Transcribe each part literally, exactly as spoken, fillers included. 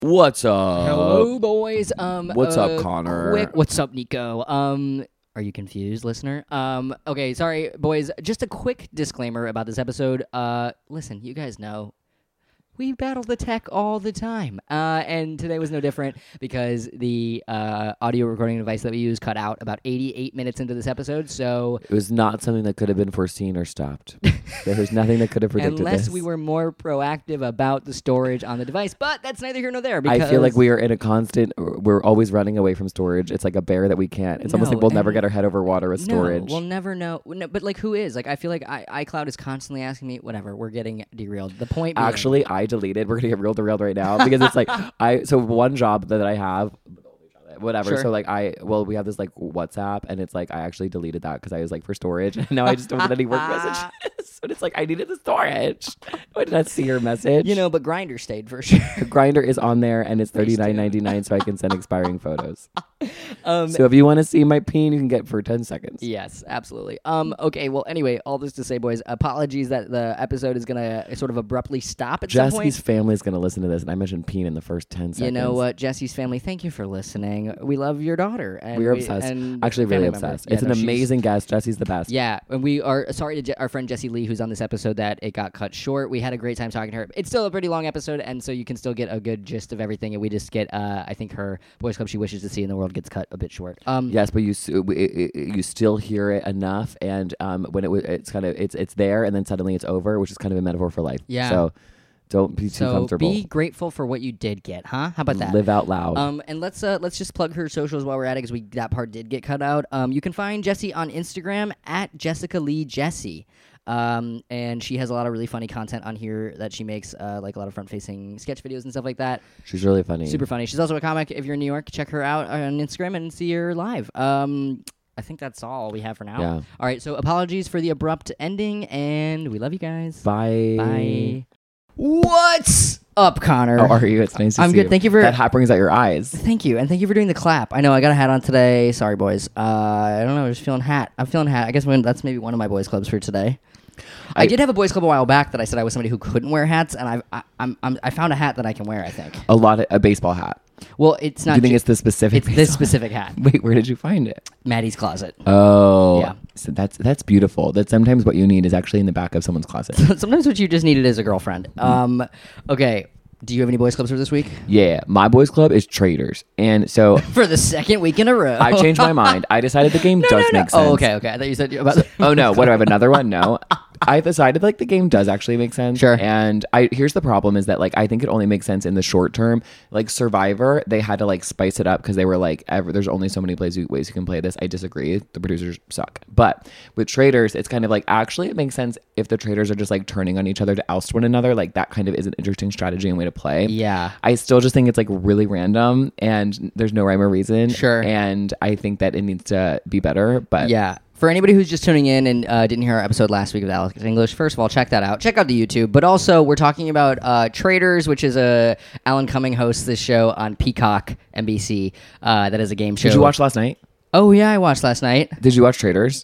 What's up? Hello, boys. Um, What's uh, up, Connor? Quick, what's up, Nico? Um, are you confused, listener? Um, okay, sorry, boys. Just a quick disclaimer about this episode. Uh, listen, you guys know we battle the tech all the time, uh, and today was no different because the uh, audio recording device that we use cut out about eighty-eight minutes into this episode. So It was not something that could have been foreseen or stopped. There was nothing that could have predicted unless this. we were more proactive about the storage on the device, but that's neither here nor there. Because I feel like we are in a constant. We're always running away from storage. It's like a bear that we can't. It's almost No, like we'll never and- get our head over water with storage. No, we'll never know. No, but like, who is? Like, I feel like I, iCloud is constantly asking me. Whatever, we're getting derailed. The point being, Actually, I deleted. We're gonna get real derailed right now because it's like I. So one job that I have. Whatever. Sure. So like I, well, we have this like WhatsApp, and it's like I actually deleted that because I was like for storage, and now I just don't get any work messages. And it's like I needed the storage. I did not see your message. you know, but Grindr stayed for sure. Grinder is on there, and it's Please thirty do. nine ninety nine, so I can send expiring photos. um, So if you want to see my peen, you can get for ten seconds. yes, absolutely. Um, okay. Well, anyway, all this to say, boys, apologies that the episode is gonna sort of abruptly stop at some point. Jesse's family is going to listen to this, and I mentioned peen in the first ten seconds. You know what, Jesse's family? Thank you for listening. We love your daughter. And We're we- obsessed. and Actually, really family members. obsessed. Yeah, it's no, an she's- amazing guest. Jesse's the best. Yeah, and we are sorry to Je- our friend Jessie Lee, who's on this episode, that it got cut short. We had a great time talking to her. It's still a pretty long episode, and so you can still get a good gist of everything. And we just get, uh, I think, her boys club she wishes to see in the world gets cut a bit short. Um, Yes, but you s- it, it, it- you still hear it enough, and um, when it was, it's kind of it's it's there, and then suddenly it's over, which is kind of a metaphor for life. Yeah. So don't be too so comfortable. be grateful for what you did get, huh? How about that? Live out loud. Um, and let's uh, let's just plug her socials while we're at it, because we that part did get cut out. Um, you can find Jessie on Instagram at Jessica Lee Jessie. Um, and she has a lot of really funny content on here that she makes, uh, like a lot of front-facing sketch videos and stuff like that. She's really funny. Super funny. She's also a comic. If you're in New York, check her out on Instagram and see her live. Um, I think that's all we have for now. Yeah. All right. So apologies for the abrupt ending, and we love you guys. Bye. Bye. What's up, Connor? How are you? It's nice to I'm see good. you. Thank you for that hat brings out your eyes. Thank you, and thank you for doing the clap. I know I got a hat on today. Sorry, boys. Uh, I don't know. I'm just feeling hat. I'm feeling hat. I guess when, that's maybe one of my boys' clubs for today. I, I- did have a boys' club a while back that I said I was somebody who couldn't wear hats, and I've, I, I'm, I'm I found a hat that I can wear. I think. A lot of a baseball hat. Well, it's not. Do you think ju- it's the specific? It's this baseball- specific hat. Wait, where did you find it? Maddie's closet. Oh, Yeah. So that's that's beautiful. That sometimes what you need is actually in the back of someone's closet. Sometimes what you just needed is a girlfriend. Um, okay. Do you have any boys' clubs for this week? Yeah, my boys' club is Traders, and so For the second week in a row. I changed my mind. I decided the game No, does no, no. make sense. Oh, okay, okay. I thought you said about. Oh no! What do I have another one? No, I decided like the game does actually make sense. Sure. And I here's the problem is that like I think it only makes sense in the short term. Like Survivor, they had to like spice it up because they were like, ever, there's only so many plays ways you can play this. I disagree. The producers suck. But with Traders, it's kind of like actually it makes sense if the traders are just like turning on each other to oust one another. Like that kind of is an interesting strategy and way to play. Yeah. I still just think it's like really random and there's no rhyme or reason. Sure. And I think that it needs to be better. But Yeah. For anybody who's just tuning in and uh, didn't hear our episode last week with Alex English, first of all, check that out. Check out the YouTube. But also, we're talking about uh, Traders, which is a Alan Cumming hosts this show on Peacock N B C. Uh, that is a game show. Did you watch last night? Oh yeah, I watched last night. Did you watch Traders?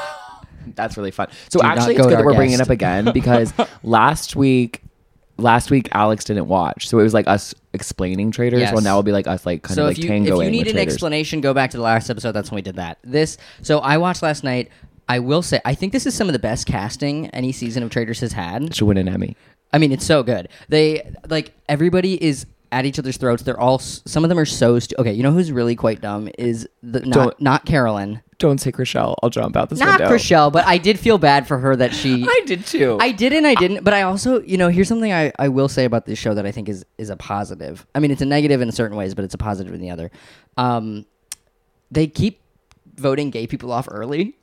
That's really fun. So Do not actually, go it's to good that our we're bringing it guest. up again because last week, last week Alex didn't watch, so it was like us explaining Traders. Yes. Well, now it'll be like us like kind So of if like you if tangoing you need with an Traders. explanation, go back to the last episode. That's when we did that. This. So I watched last night. I will say, I think this is some of the best casting any season of Traders has had. Should win an Emmy. I mean, it's so good. They like everybody is at each other's throats. They're all s- some of them are so stu- okay. You know who's really quite dumb is the not Don't- not Carolyn, Don't say Rochelle. I'll jump out this not window. Chriselle, but I did feel bad for her that she. I did too. I did and I didn't, but I also, you know, here's something I, I will say about this show that I think is is a positive. I mean, it's a negative in certain ways, but it's a positive in the other. Um, they keep voting gay people off early.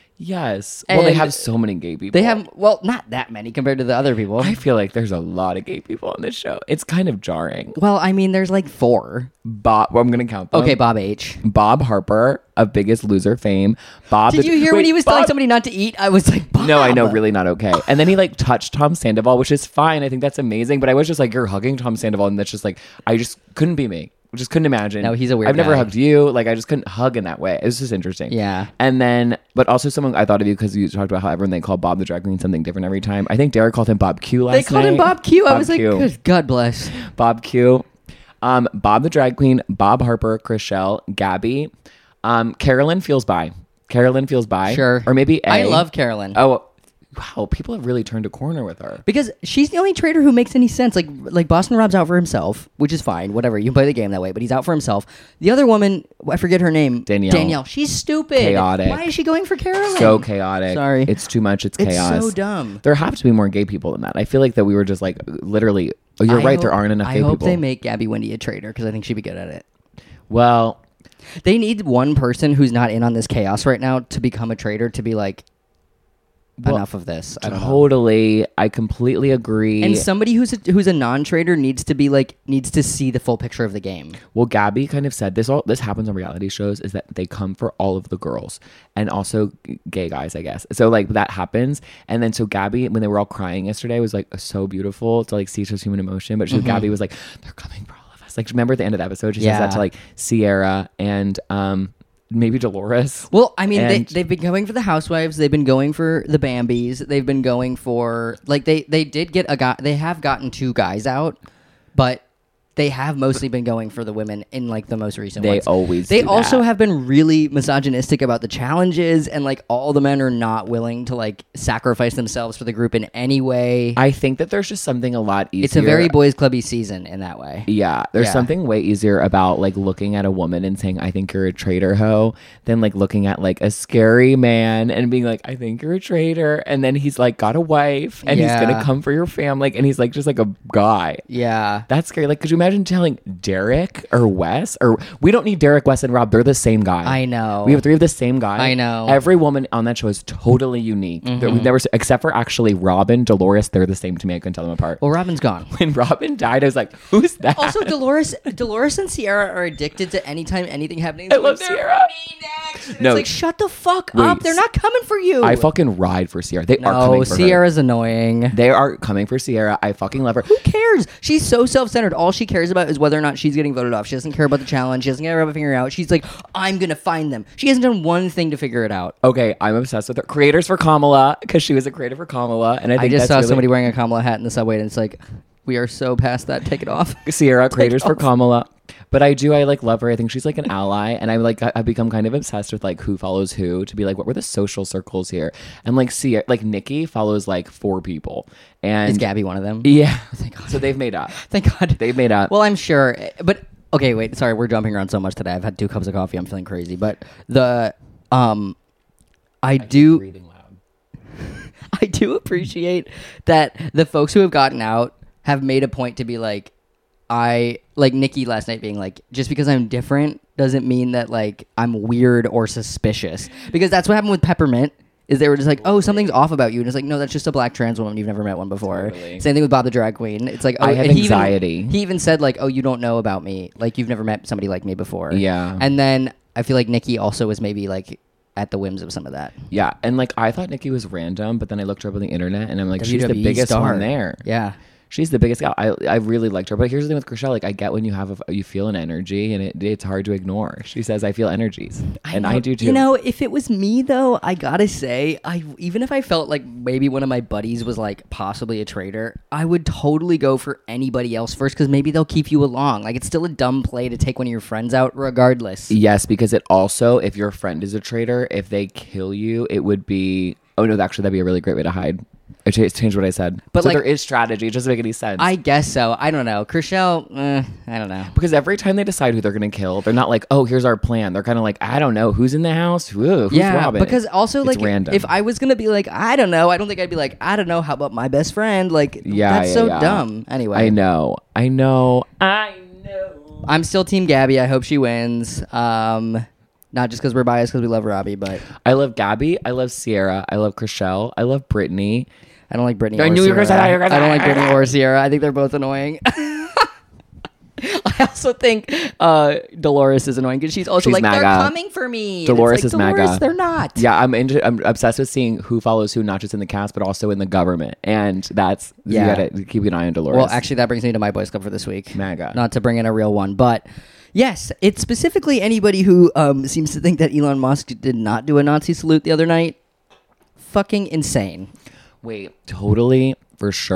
yes. Well, they And have so many gay people. They have, well, not that many compared to the other people. I feel like there's a lot of gay people on this show. It's kind of jarring. well, I mean, there's like four. Bob. Well, I'm gonna count them. Okay, Bob H. Bob Harper of Biggest Loser fame. Bob. Did the- you hear Wait, when he was telling Bob- somebody not to eat? I was like, Bob. No, I know, really not okay. And then he like touched Tom Sandoval, which is fine. I think that's amazing. But I was just like, you're hugging Tom Sandoval, and that's just like, I just couldn't be me. Just couldn't imagine. No, he's a weird I've never guy. hugged you. Like I just couldn't hug in that way. It was just interesting. Yeah. And then, but also someone I thought of you because you talked about how everyone they call Bob the drag queen something different every time. I think Derek called him Bob Q last They called him night. Bob Q. I Bob was like, Q. good, God bless. Bob Q. Um, Bob the drag queen, Bob Harper, Chriselle, Gabby, um, Carolyn feels bi. Carolyn feels bi. Sure. Or maybe A. I love Carolyn. Oh, wow. People have really turned a corner with her. Because she's the only traitor who makes any sense. Like, like Boston Rob's out for himself, which is fine. Whatever, you can play the game that way. But he's out for himself. The other woman, I forget her name. Danielle. Danielle. She's stupid. Chaotic. Why is she going for Carolyn? So chaotic. Sorry. It's too much. It's It's chaos. so dumb. There have to be more gay people than that. I feel like that we were just like literally. Oh, you're I right. hope- there aren't enough I gay hope people. they make Gabby Wendy a traitor because I think she'd be good at it. well, They need one person who's not in on this chaos right now to become a traitor to be like, Well, enough of this. I don't know. totally. I completely agree. And somebody who's a, who's a non-trader needs to be like needs to see the full picture of the game. Well, Gabby kind of said this. All this happens on reality shows is that they come for all of the girls and also gay guys, I guess. So like that happens, and then so Gabby, when they were all crying yesterday, was like so beautiful to like see such human emotion. But she, Mm-hmm. Gabby was like, "They're coming for all of us." Like remember at the end of the episode, she says Yeah. that to like Sierra and um maybe Dolores. Well, I mean, they, And- they've been going for the housewives. They've been going for the Bambis. They've been going for like they they did get a guy. They have gotten two guys out, but they have mostly been going for the women in like the most recent They ones. always They do also that. have been really misogynistic about the challenges, and like all the men are not willing to like sacrifice themselves for the group in any way. I think that there's just something a lot easier. It's a very boys clubby season in that way. Yeah, there's Yeah. something way easier about like looking at a woman and saying, I think you're a traitor hoe, than like looking at like a scary man and being like, I think you're a traitor. And then he's like got a wife and he's Yeah. going to come for your family. And he's like just like a guy. Yeah. That's scary. Like, could you imagine telling Derek or Wes? Or we don't need Derek, Wes, and Rob. They're the same guy. I know. We have three of the same guy. I know. Every woman on that show is totally unique. That Mm-hmm. We've never, se- except for actually Robin, Dolores, they're the same to me. I couldn't tell them apart. Well, Robin's gone. When Robin died, I was like, who's that? Also, Dolores, Dolores and Sierra are addicted to anytime anything happening. I love Sierra. It's No. like shut the fuck Wait. up. They're not coming for you. I fucking ride for Sierra. They are no, coming for her. Sierra's annoying. They are coming for Sierra. I fucking love her. Who cares? She's so self-centered. All she cares about is whether or not she's getting voted off. She doesn't care about the challenge. She doesn't care about figuring it out. She's like, I'm gonna find them. She hasn't done one thing to figure it out. Okay, I'm obsessed with her. Creators for Kamala, because she was a creator for Kamala, and I think I just that's saw really- somebody wearing a Kamala hat in the subway, and it's like, we are so past that. Take it off. Sierra, creators for off. Kamala. But I do, I like love her. I think she's like an ally, and I'm like, I've become kind of obsessed with like who follows who to be like, what were the social circles here? And like, Sierra, like Nikki follows like four people, and Is Gabby one of them? yeah, Thank God. so they've made up. Thank God. They've made up. Well, I'm sure, but okay, wait. Sorry, we're jumping around so much today. I've had two cups of coffee. I'm feeling crazy, but the um, I do, Breathing loud. I do appreciate that the folks who have gotten out have made a point to be like, I like Nikki last night being like, just because I'm different doesn't mean that like I'm weird or suspicious, because that's what happened with Peppermint. Is they were just like, oh, something's off about you, and it's like, no, that's just a black trans woman. You've never met one before. Totally. Same thing with Bob the drag queen. It's like, oh, I have and he even- anxiety. He even said like, oh, you don't know about me. Like you've never met somebody like me before. Yeah. And then I feel like Nikki also was maybe like at the whims of some of that. Yeah, and like I thought Nikki was random, but then I looked her up on the internet, and I'm like, she's the W W E biggest star. one there. Yeah. She's the biggest gal. I I really liked her. But here's the thing with Chriselle. Like I get when you have a, you feel an energy, and it, it's hard to ignore. She says, "I feel energies," and I know- do too. You know, if it was me though, I gotta say, I even if I felt like maybe one of my buddies was like possibly a traitor, I would totally go for anybody else first because maybe they'll keep you along. Like it's still a dumb play to take one of your friends out, regardless. Yes, because it also, if your friend is a traitor, if they kill you, it would be. Oh no, actually, that'd be a really great way to hide. I changed, changed what I said. But, so like- there is strategy. It doesn't make any sense. I guess so. I don't know. Chriselle, eh, I don't know. because every time they decide who they're going to kill, they're not like, "Oh, here's our plan." They're kind of like, "I don't know who's in the house. Who, who's yeah, Robin?" because also It's like random. if I was gonna be like, I don't know, I don't think I'd be like, I don't know, how about my best friend? Like, Yeah, that's yeah, so yeah. dumb. Anyway, I know, I know, I know. I'm still Team Gabby. I hope she wins. Um, not just because we're biased because we love Robbie, but I love Gabby. I love Sierra. I love Chriselle. I love Brittany. I don't like Brittany. I or knew you were Sierra. gonna say that, you were gonna I don't say like that. Brittany or Sierra. I think they're both annoying. I also think uh, Dolores is annoying because she's also She's like, they're MAGA. coming for me. And Dolores it's is like, Dolores, MAGA. they're not. Yeah, I'm into, I'm obsessed with seeing who follows who, not just in the cast, but also in the government. And that's Yeah. you gotta keep an eye on Dolores. Well, actually, that brings me to my boys club for this week. MAGA. Not to bring in a real one, but yes, it's specifically anybody who um, seems to think that Elon Musk did not do a Nazi salute the other night. Fucking insane. Wait, totally for sure.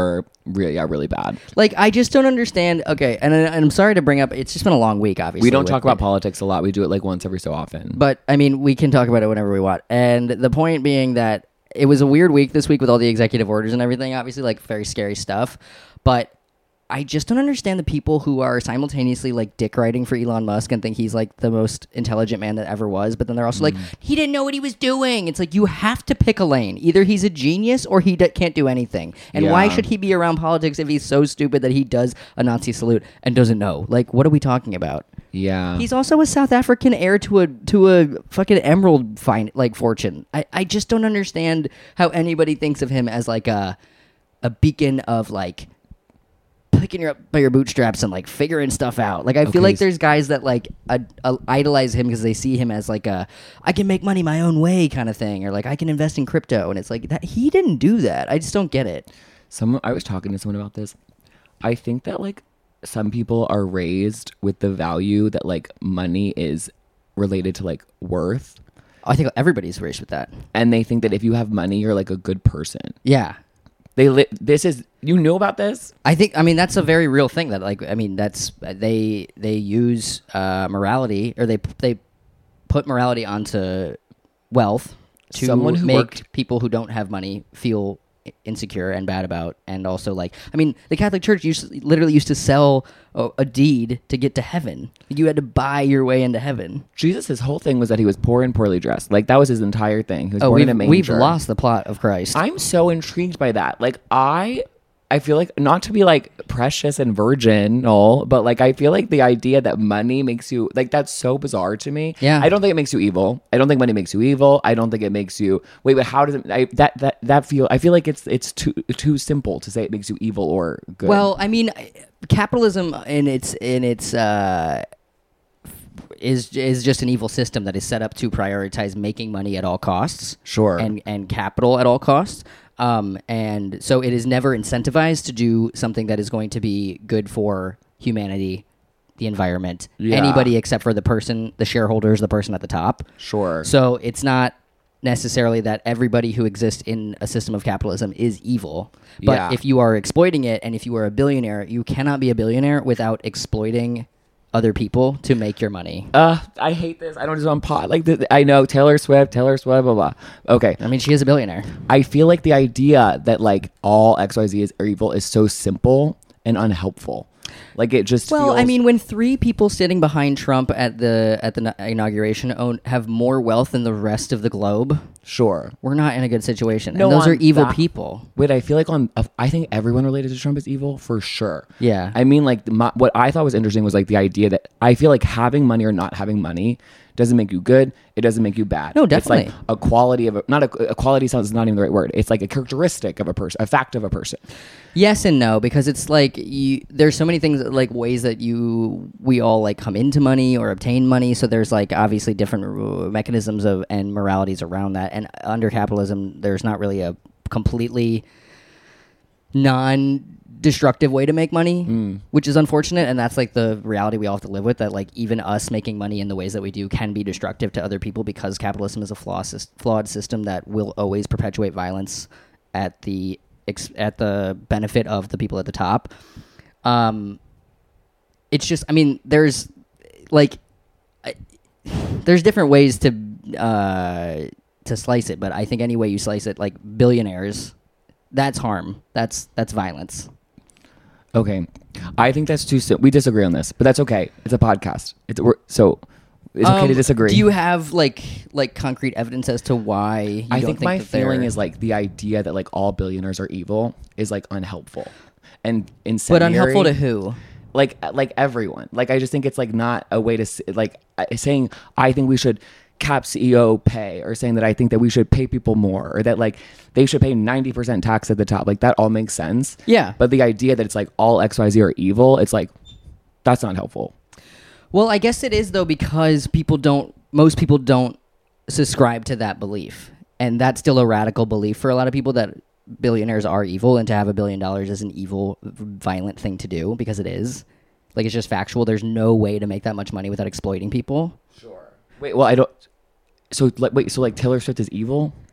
Really, yeah, really bad. Like, I just don't understand. Okay, and, and I'm sorry to bring up, it's just been a long week, obviously. We don't with- talk about politics a lot. We do it like once every so often. But, I mean, we can talk about it whenever we want. And the point being that it was a weird week this week with all the executive orders and everything, obviously, like, very scary stuff. But I just don't understand the people who are simultaneously, like, dick riding for Elon Musk and think he's, like, the most intelligent man that ever was. But then they're also like, he didn't know what he was doing. It's like, you have to pick a lane. Either he's a genius or he d- can't do anything. And why Yeah. should he be around politics if he's so stupid that he does a Nazi salute and doesn't know? Like, what are we talking about? Yeah. He's also a South African heir to a to a fucking emerald fine like fortune. I, I just don't understand how anybody thinks of him as like a a beacon of like picking you up by your bootstraps and like figuring stuff out. Like I feel Okay, like s- there's guys that like uh, uh, idolize him because they see him as like a I can make money my own way kind of thing, or like I can invest in crypto, and it's like that he didn't do that. I just don't get it. Someone I was talking to someone about this. I think that like some people are raised with the value that like money is related to like worth, I think everybody's raised with that. and they think that if you have money, you're like a good person. Yeah. They li- this is you know about this? I think I mean that's a very real thing that like I mean that's they they use uh, morality or they they put morality onto wealth to Someone who make worked- people who don't have money feel insecure and bad about, and also like I mean the Catholic Church used literally used to sell a, a deed to get to heaven. You had to buy your way into heaven. Jesus, his whole thing was that he was poor and poorly dressed. Like that was his entire thing. He was Oh, born we've, in a we've manger. lost the plot of Christ. I'm so intrigued by that. Like I I feel like not to be like precious and virginal, but like I feel like the idea that money makes you like that's so bizarre to me. Yeah. I don't think it makes you evil. I don't think money makes you evil. I don't think it makes you wait, but how does it I, that that that feel I feel like it's it's too too simple to say it makes you evil or good. Well, I mean, capitalism in its in its uh, is is just an evil system that is set up to prioritize making money at all costs, Sure. and and capital at all costs. Um, and so it is never incentivized to do something that is going to be good for humanity, the environment, Yeah. anybody except for the person, the shareholders, the person at the top. Sure. So it's not necessarily that everybody who exists in a system of capitalism is evil. But Yeah. if you are exploiting it, and if you are a billionaire, you cannot be a billionaire without exploiting other people to make your money. uh, I hate this. I don't just on pot like this. I know Taylor Swift, Taylor Swift, blah blah. Okay, I mean, she is a billionaire. I feel like the idea that like all X Y Z is are evil is so simple and unhelpful. Like it just Well, I feels- mean, when three people sitting behind Trump at the at the inauguration own have more wealth than the rest of the globe, sure. we're not in a good situation. No, and those on are evil that- people. Wait, I feel like on I think everyone related to Trump is evil for sure. Yeah. I mean, like my, what I thought was interesting was like the idea that I feel like having money or not having money doesn't make you good. It doesn't make you bad. No, It's definitely. like a quality of a not a, a quality sounds not even the right word. It's like a characteristic of a person, a fact of a person. Yes and no, because it's like you, there's so many things like ways that you we all like come into money or obtain money. So there's like obviously different uh, mechanisms of and moralities around that. And under capitalism, there's not really a completely non-destructive way to make money, which is unfortunate. And that's like the reality we all have to live with. That like even us making money in the ways that we do can be destructive to other people because capitalism is a flaw, sys- flawed system that will always perpetuate violence at the ex- at the benefit of the people at the top. Um, it's just, I mean, there's like, I, there's different ways to uh, to slice it, but I think any way you slice it, like billionaires, that's harm. That's that's violence. Okay, I think that's too soon. We disagree on this, but that's okay. It's a podcast. It's we're, so it's okay to Um, disagree. Do you have like like concrete evidence as to why? You I don't think, my that feeling they're- is like the idea that like all billionaires are evil is like unhelpful and but incendiary. unhelpful to who? Like like everyone. Like I just think it's like not a way to s- like uh, saying I think we should cap C E O pay or saying that I think that we should pay people more or that like they should pay ninety percent tax at the top. Like that all makes sense. Yeah. But the idea that it's like all X Y Z are evil, it's like that's not helpful. Well, I guess it is though because people don't. Most people don't subscribe to that belief, and that's still a radical belief for a lot of people that billionaires are evil, and to have a billion dollars is an evil, violent thing to do because it is. Like it's just factual. There's no way to make that much money without exploiting people. Sure. Wait, well I don't so like wait, so like Taylor Swift is evil?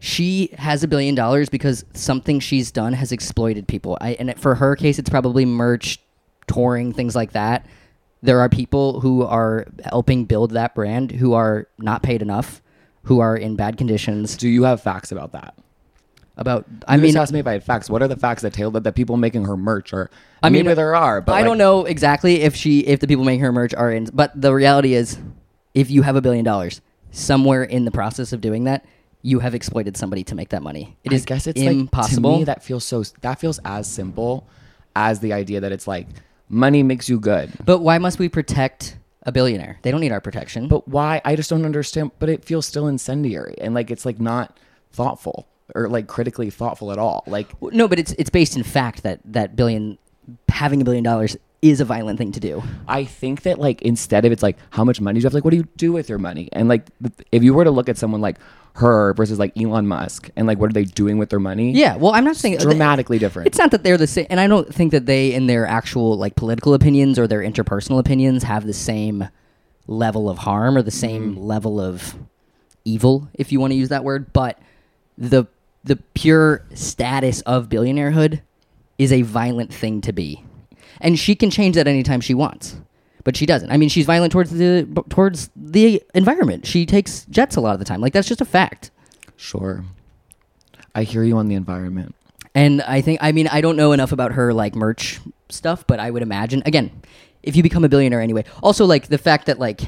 she has a billion dollars because something she's done has exploited people. I, and for her case, it's probably merch, touring, things like that. There are people who are helping build that brand who are not paid enough, who are in bad conditions. Do you have facts about that? About, I You mean, just asked me if I had facts. What are the facts that Taylor, that the people making her merch are? I mean, maybe there are, but I like, don't know exactly if she, if the people making her merch are in. But the reality is, if you have a billion dollars, somewhere in the process of doing that, you have exploited somebody to make that money. It I is guess it's impossible. Like, to me, that feels so. That feels as simple as the idea that it's like money makes you good. But why must we protect a billionaire? They don't need our protection. But why? I just don't understand. But it feels still incendiary, and like it's like not thoughtful or like critically thoughtful at all. Like no, but it's it's based in fact that that billion, having a billion dollars is a violent thing to do. I think that like instead of it's like how much money do you have, like what do you do with your money? And like if you were to look at someone like her versus like Elon Musk and like what are they doing with their money? Yeah, well, I'm not saying dramatically different. It's not that they're the same, and I don't think that they, in their actual like political opinions or their interpersonal opinions, have the same level of harm or the same Mm. level of evil, if you want to use that word. But the the pure status of billionairehood is a violent thing to be, and she can change that anytime she wants. But she doesn't. I mean, she's violent towards the towards the environment. She takes jets a lot of the time. Like, that's just a fact. Sure. I hear you on the environment. And I think, I mean, I don't know enough about her, like, merch stuff, but I would imagine, again, if you become a billionaire anyway. Also, like, the fact that, like,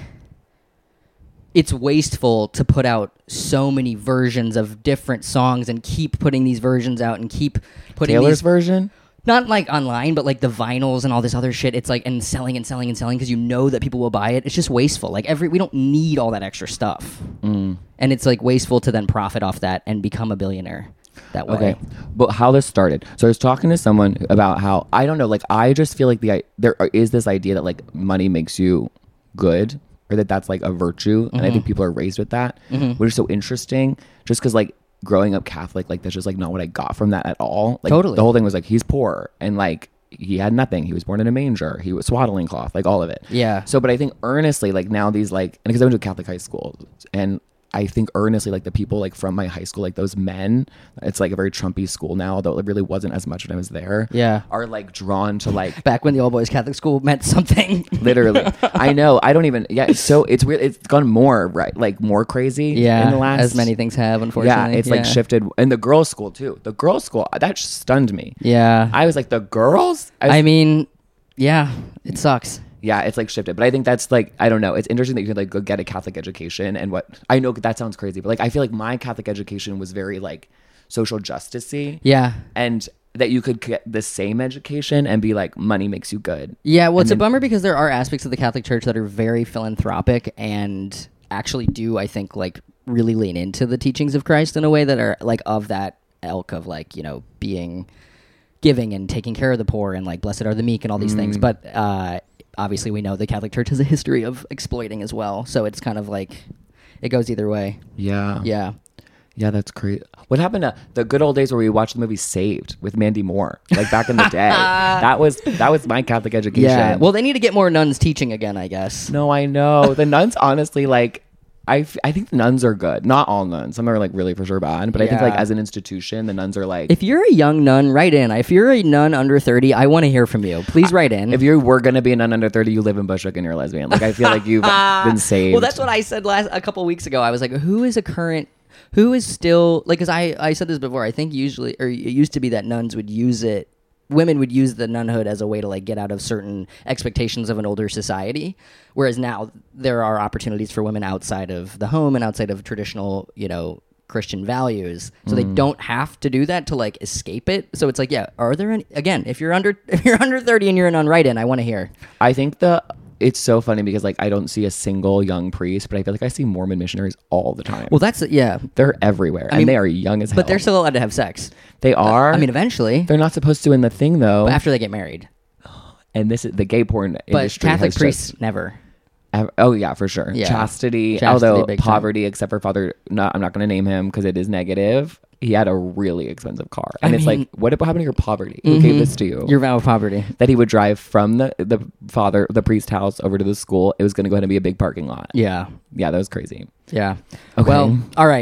it's wasteful to put out so many versions of different songs and keep putting these versions out and keep putting Taylor's these... version? Not like online, but like the vinyls and all this other shit. It's like, and selling and selling and selling because you know that people will buy it. It's just wasteful. Like every, we don't need all that extra stuff. Mm. And it's like wasteful to then profit off that and become a billionaire that way. Okay, but how this started. So I was talking to someone about how, I don't know, like I just feel like the there is this idea that like money makes you good or that that's like a virtue. Mm-hmm. And I think people are raised with that, mm-hmm. which is so interesting just because like, growing up Catholic, like that's just like not what I got from that at all. Like totally. The whole thing was like he's poor and like he had nothing. He was born in a manger. He was swaddling cloth, like all of it. Yeah. So, but I think earnestly, like now these like, and because I went to a Catholic high school, and I think earnestly, like the people like from my high school, like those men, it's like a very Trumpy school now, although it really wasn't as much when I was there. Yeah. Are like drawn to like back when the all boys Catholic school meant something. Literally. I know. I don't even, yeah. It's so it's weird. It's gone more, right? Like more crazy. Yeah. In the last, as many things have, unfortunately. Yeah. It's yeah. like shifted. And the girls' school too. The girls' school, that stunned me. Yeah. I was like, the girls? I, was, I mean, yeah, it sucks. Yeah, it's like shifted. But I think that's like, I don't know. It's interesting that you could like go get a Catholic education and what, I know that sounds crazy, but like, I feel like my Catholic education was very like social justice-y. Yeah. And that you could get the same education and be like, money makes you good. Yeah, well, and it's then, a bummer because there are aspects of the Catholic Church that are very philanthropic and actually do, I think, like really lean into the teachings of Christ in a way that are like of that ilk of like, you know, being giving and taking care of the poor and like blessed are the meek and all these mm. things. But uh, obviously we know the Catholic Church has a history of exploiting as well. So it's kind of like, it goes either way. Yeah. Yeah. Yeah, that's great. What happened to the good old days where we watched the movie Saved with Mandy Moore, like back in the day? that was that was my Catholic education. Yeah. Well, they need to get more nuns teaching again, I guess. No, I know the nuns. Honestly, like I, f- I think the nuns are good. Not all nuns. Some are like really for sure bad, but I think like Yeah. as an institution, the nuns are like. If you're a young nun, write in. If you're a nun under thirty, I want to hear from you. Please write in. If you were gonna be a nun under thirty, you live in Bushwick and you're a lesbian. Like I feel like you've been saved. Well, that's what I said last a couple weeks ago. I was like, who is a current, who is still like? Because I I said this before. I think usually, or it used to be that nuns would use it. Women would use the nunhood as a way to like get out of certain expectations of an older society, whereas now there are opportunities for women outside of the home and outside of traditional, you know, Christian values. So Mm. they don't have to do that to like escape it. So it's like, yeah, are there any? Again, if you're under if you're under thirty and you're a nun, write in. I want to hear. I think the it's so funny because like I don't see a single young priest, but I feel like I see Mormon missionaries all the time. Well, that's yeah, They're everywhere, mean, and they are young as hell. but they're still allowed to have sex. They are. I mean, eventually, they're not supposed to in the thing though. but after they get married. And this is the gay porn But industry. Catholic has priests just- never. ev- oh yeah, for sure. Yeah. Chastity, Chastity, although big time. poverty, except for Father. No, I'm not going to name him because it is negative. He had a really expensive car, and I it's mean- like, what happened to your poverty? Who gave this to you? Your vow of poverty. That he would drive from the the father, the priest house over to the school. It was going to go ahead and be a big parking lot. Yeah. Yeah, that was crazy. Yeah. Okay. Well, all right.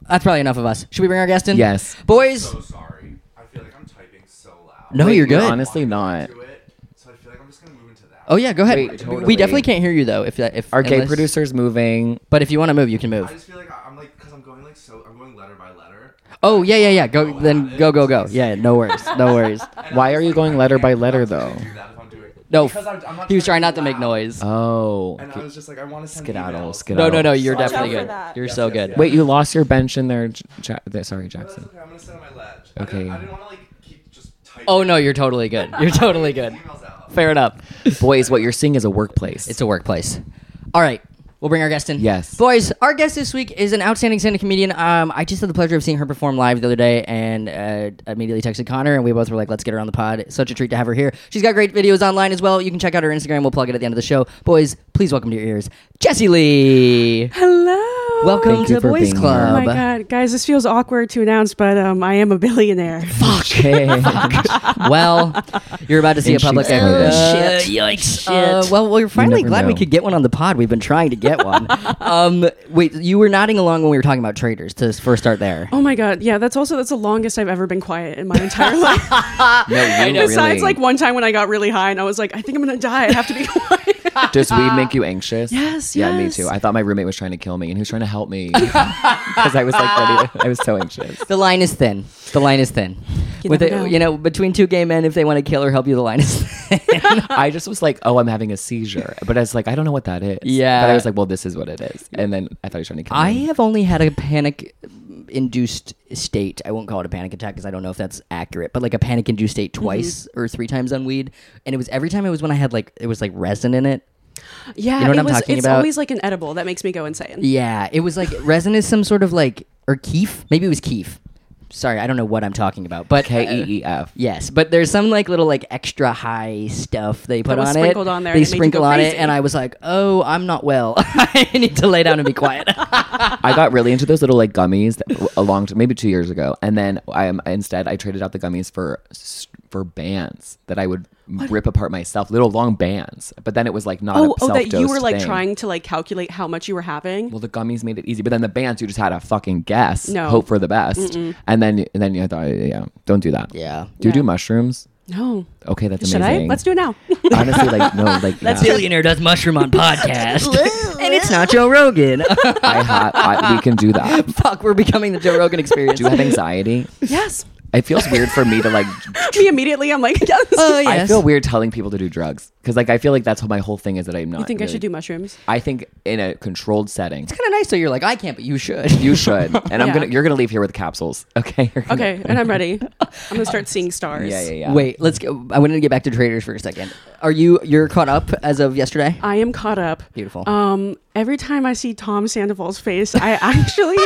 That's probably enough of us. Should we bring our guest in? Yes. Boys. So sorry. I feel like I'm typing so loud. No, Wait, you're good. Honestly, not. To it, so I feel like I'm just gonna move into that. Oh yeah, go ahead. Wait, We totally. definitely can't hear you though. If that, if Our gay unless- producer's moving. But if you want to move, you can I move. just feel like I- I'm like, cause I'm going like so. I'm going letter by letter. Oh yeah, yeah, yeah. Go Go then. at it. Go, go, go. Yeah, no worries, no worries. And Why I'm are just you like, going I letter by can't- letter, I'm just though? gonna do that if I'm doing- No, Because I'm- I'm not he was trying trying not to make loud. noise. Oh. And I was just like, I want to send Skedaddle, emails. skedaddle. No, no, no. You're Watch definitely out for good. that. You're Yes, so yes, good. yes. Wait, you lost your bench in there. Ja- ja- sorry, No, that's Jackson. okay. I'm gonna sit on my ledge. Okay. I didn't, I didn't want to like keep just typing. Oh no, you're totally good. You're totally good. Emails out. Fair enough. Boys, what you're seeing is a workplace. It's a workplace. All right. We'll bring our guest in. Yes. Boys, our guest this week is an outstanding stand-up comedian. Um, I just had the pleasure of seeing her perform live the other day and uh, immediately texted Connor, and we both were like, let's get her on the pod. Such a treat to have her here. She's got great videos online as well. You can check out her Instagram. We'll plug it at the end of the show. Boys, please welcome to your ears, Jessie Lee. Hello. Welcome Thank you to for Boys being here. Club. Oh my god, guys, this feels awkward to announce, but um, I am a billionaire. Okay. Well, you're about to see In a public sheep's uh, clothing. shit. Yikes. Uh, well, we're finally never glad we know. could get one on the pod. We've been trying to get one. um, wait, you were nodding along when we were talking about traders to first start there. Oh my god, yeah, that's also that's the longest I've ever been quiet in my entire life. No, you know. Besides, really. like one time when I got really high and I was like, I think I'm gonna die. I have to be quiet. Does weed make you anxious? Yes, Yeah, me yes. too. I thought my roommate was trying to kill me, and he was trying to help me because I was like ready. To, I was so anxious. The line is thin. The line is thin. You With never it, know. you know, between two gay men, if they want to kill or help you, the line is thin. I just was like, oh, I'm having a seizure, but I was like, I don't know what that is. Yeah. But I was like, well, this is what it is, and then I thought he was trying to kill I me. have only had a panic induced state. I won't call it a panic attack because I don't know if that's accurate, but like a panic induced state twice or three times on weed. And it was every time it was when I had like, it was like resin in it. Yeah, You know what it I'm was. talking It's about? always like an edible that makes me go insane. Yeah, it was like resin is some sort of like, or keef. Maybe it was keef. Sorry, I don't know what I'm talking about. But K E E F. yes, but there's some like little like extra high stuff they put was on sprinkled it. on there They and it made you sprinkle go on it, crazy. and I was like, "Oh, I'm not well. I need to lay down and be quiet." I got really into those little like gummies that, a long maybe two years ago, and then I um, instead I traded out the gummies for for bands that I would rip apart myself, little long bands. But then it was like not Oh, a oh, that you self-dosed were like thing. trying to like calculate how much you were having. Well, the gummies made it easy, but then the bands you just had to fucking guess, No. hope for the best, and then and then you thought, yeah, don't do that. yeah. Do you do Yeah. mushrooms? No, Okay, that's should I? amazing. Let's do it now. Honestly, like no, like Let's yeah. do it. Billionaire does mushroom on podcast, and it's not Joe Rogan. I, ha- I we can do that. Fuck, we're becoming the Joe Rogan experience. Do you have anxiety? Yes. It feels weird for me to like. Me immediately, I'm like, yes. Oh I yes. feel weird telling people to do drugs because like I feel like that's what my whole thing is that I'm not. You think I really- should do mushrooms? I think in a controlled setting, It's kind of nice. So you're like, I can't, but you should. you should. And I'm Yeah. gonna, you're gonna leave here with capsules. Okay. You're gonna- Okay, and I'm ready. I'm gonna start seeing stars. Yeah, yeah, yeah. Wait, let's go. I wanted to get back to traders for a second. Are you you're caught up as of yesterday? I am caught up. Beautiful. Um, every time I see Tom Sandoval's face, I actually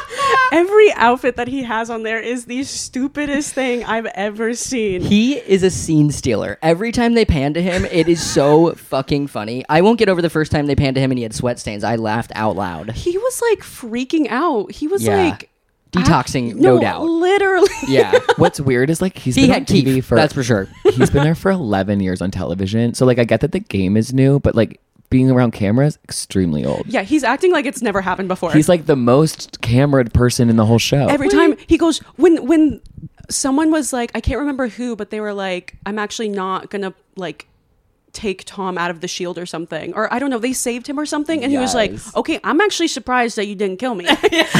every outfit that he has on there is the stupidest thing I've ever seen. He is a scene stealer. Every time they pan to him, it is so fucking funny. I won't get over the first time they panned to him and he had sweat stains. I laughed out loud. He was like freaking out. He was Yeah. like Detoxing, act- no doubt. Literally. Yeah. What's weird is like he's He been had on T V teeth, for that's for sure. he's been there for eleven years on television. So like I get that the game is new, but like being around cameras, extremely old. Yeah, he's acting like it's never happened before. He's like the most cameraed person in the whole show. Every time he goes, when when someone was like, I can't remember who, but they were like, I'm actually not gonna like take Tom out of the shield or something, or I don't know, they saved him or something, and he was like, Yes. okay, I'm actually surprised that you didn't kill me.